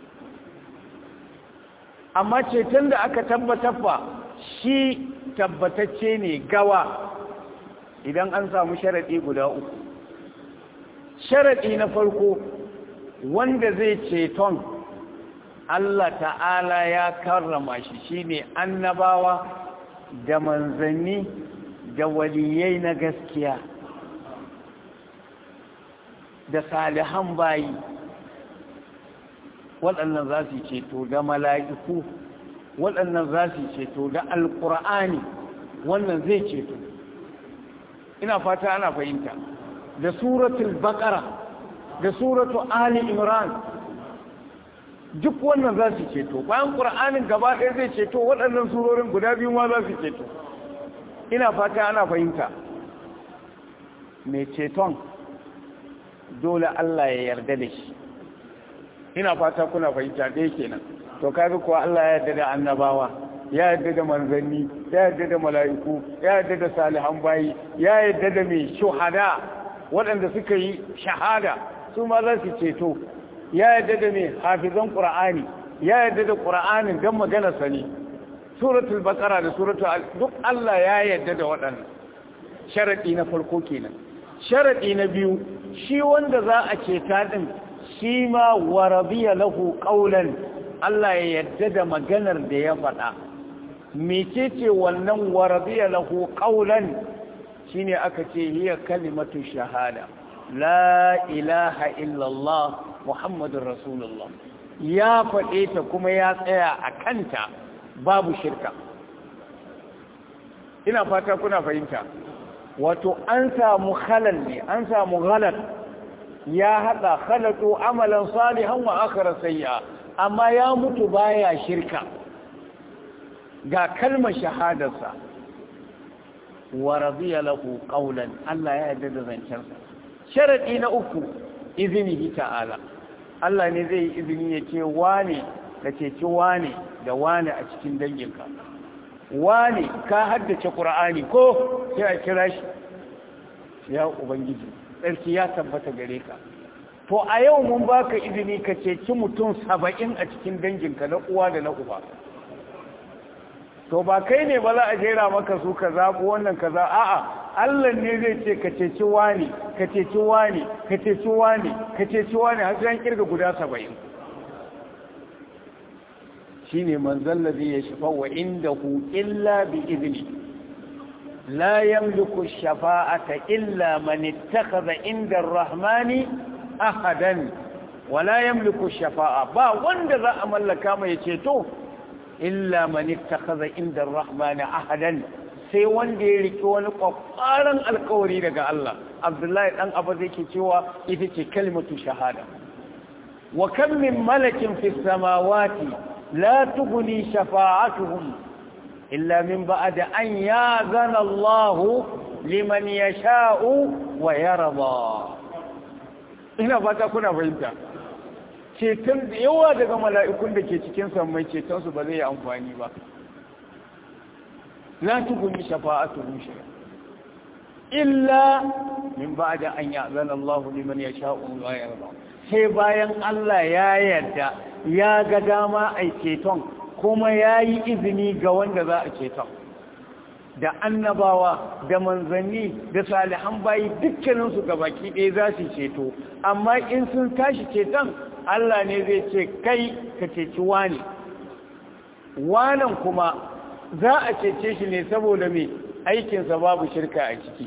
amma ceton da aka tabbatar fa shi tabbatacce ne gawa idan an samu sharaɗi guda uku sharaɗi na farko wanda zai ceton Allah ta'ala ya karrama shi shine annabawa da manzanni da waliyai na gaskiya da salihan bayi waɗannan za su ceto da mala'iku waɗannan za su ceto da alƙur'ani wannan zai ceto ina fata ana fahimta da suratul baqara da suratul ali imran duk wannan za su ceto bayan ƙur'anin gaba ɗaya zai ceto waɗannan surorin guda biyu ma za su ceto ina fata ana fahimta mai ceton dole Allah ya yarda da shi ina fata kuna fahimta ɗaya kenan to kaga kuwa Allah ya yarda da annabawa ya yarda da manzanni ya yarda da mala'iku ya yarda da salihan bayi ya yarda da mai shuhada waɗanda suka yi shahada su ma za su ceto ya yarda da mai hafizan qur'ani ya yarda da qur'anin dan magana sani suratul baqara da suratul duk Allah ya yarda da waɗannan sharadi na farko kenan sharadi na biyu shi wanda za a ceta din shi ma warabiya lahu qawlan Allah ya yarda da maganar da ya faɗa mecece wannan warabiya lahu qawlan shine aka ce hiya kalimatu shahada la ilaha illallah muhammadur rasulullah ya faɗe ta kuma ya tsaya a kanta babu shirka ina fata kuna fahimta wato an samu khalal ne an samu ghalat ya hada khalatu amalan salihan wa akhara sayya amma ya mutu baya shirka ga kalmar shahadarsa wa radiya lahu qawlan Allah ya yarda da zancensa sharadi na uku izini ta'ala Allah ne zai yi izini ya ce wane ka ceci wane da wane a cikin danginka wane ka haddace Qur'ani ko sai a kira shi ya ubangiji tsarki ya tabbata gare ka to a yau mun baka izini ka ceci mutum 70 a cikin danginka na uwa da na uba to ba kai ne ba za a jera maka su ka zaɓo wannan kaza a'a Allah ne zai ce ka ceci wani ka ceci wani ka ceci wani ka ceci wani har sai an kirga guda 70 shine manzon ladhi yashfa'u indahu illa bi idni la yamliku ash-shafa'ata illa man ittakhadha inda ar-rahmani ahadan wala yamliku ash-shafa'a ba wanda za a mallaka mai ceto illa man ittakhadha inda ar-rahmani ahadan sai wanda ya riki wani kwakwaran alkawari daga Allah. Abdullahi dan Abbas yake cewa ita ce kalmatu shahada. Wa kam min malakin fis samawati la tughni shafa'atuhum illa min ba'di an ya'zana Allah liman yasha'u wa yarda. Ina fata kuna fahimta. Ceton da yawa daga mala'ikun da ke cikin sammai ceton su ba zai yi amfani ba. لا تغني شفاعتهم شيئا إلا من بعد أن يأذن الله لمن يشاء ويرضى sai bayan Allah ya yarda ya ga dama a ceton kuma ya yi izini ga wanda za a ceton da annabawa da manzanni da salihan bayi dukkaninsu gabaki ɗaya za su ceto amma in sun tashi ceton Allah ne zai ce kai ka ceci wani wanan kuma za a cece shi ne saboda mai aikinsa babu shirka a ciki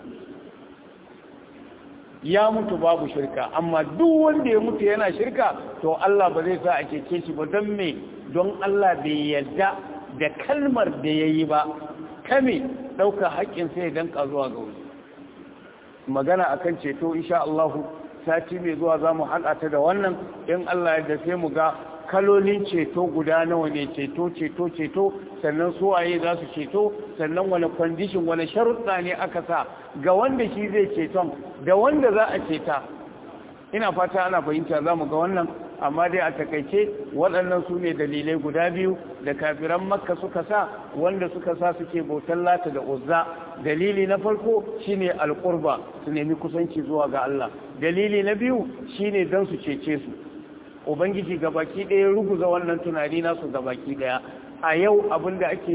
ya mutu babu shirka amma duk wanda ya mutu yana shirka to Allah ba zai sa a cece shi ba don me don Allah bai yarda da kalmar da ya yi ba kame ɗauka haƙƙinsa ya danka zuwa ga wani magana akan ceto insha Allah sati mai zuwa za mu haɗa ta da wannan in Allah ya dace mu ga kalolin ceto guda nawa ne ceto sannan suwaye za su ceto sannan wani kwandishin wani sharuɗa ne aka sa ga wanda shi zai ceton da wanda za a ceta ina fata ana fahimta za mu ga wannan amma dai a takaice waɗannan su ne dalilai guda biyu da kafiran makka suka sa wanda suka sa suke bautar lata da uzza dalili na farko shine alqurba su nemi kusanci zuwa ga Allah dalili na biyu shine dan su cece su ubangiji gabaki ɗaya ruguza wannan tunani nasu gabaki ɗaya a yau abinda ake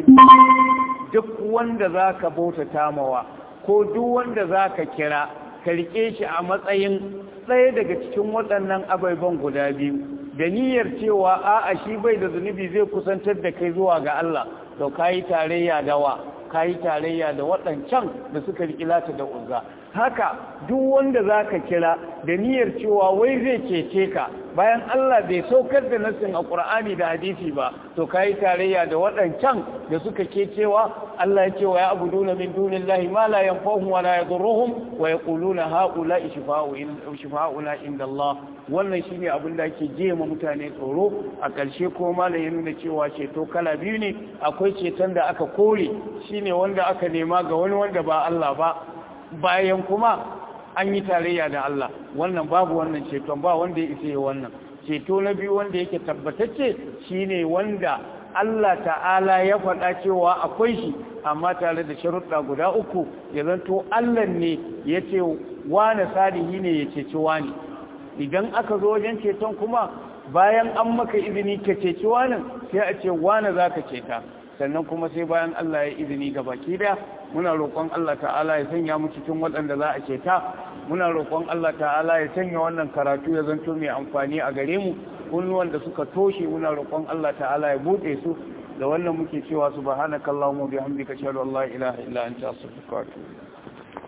duk wanda zaka bautata mawa ko duk wanda zaka kira ka rike shi a matsayin ɗaya daga cikin waɗannan ababen guda biyu da niyyar cewa a'a shi bai da zunubi zai kusantar da kai zuwa ga Allah to kayi tarayya da kayi tarayya da waɗancan da suka riƙi lata da uzza haka duk wanda zaka kira da niyyar cewa wai zai cece ka bayan Allah bai saukar da nassin a Qur'ani da hadisi ba to kai tarayya da waɗancan da suka ke cewa Allah ya ce wa ya'buduna min dunillahi ma la yanfa'uhum wa la yadurruhum wa yaquluna ha'ula'i shifa'una inda Allah wannan shine abin da ake jema mutane tsoro a ƙarshe ko malam ya nuna cewa ceto kala biyu ne akwai ceton da aka kore shine wanda aka nema ga wani wanda ba Allah ba bayan kuma an yi tarayya da Allah wannan babu wannan ceton ba wanda ya isa wannan ceto na biyu wanda yake tabbatacce shine wanda Allah ta'ala ya faɗa cewa akwai shi amma tare da sharuɗa guda uku ya zanto Allah ne ya ce wani salihi ne ya ceci wani idan aka zo wajen ceton kuma bayan an maka izini ka ceci wani sai a ce wani za ka ceta sannan kuma sai bayan Allah ya izini ga baki daya muna roƙon Allah ta'ala ya sanya mu cikin waɗanda za a ceta muna roƙon Allah ta'ala ya sanya wannan karatu ya zanto mai amfani a gare mu kunnuwan da suka toshe muna roƙon Allah ta'ala ya buɗe su da wannan muke cewa subhanakallahumma bihamdika ashhadu an la ilaha illa anta astaghfiruka wa atubu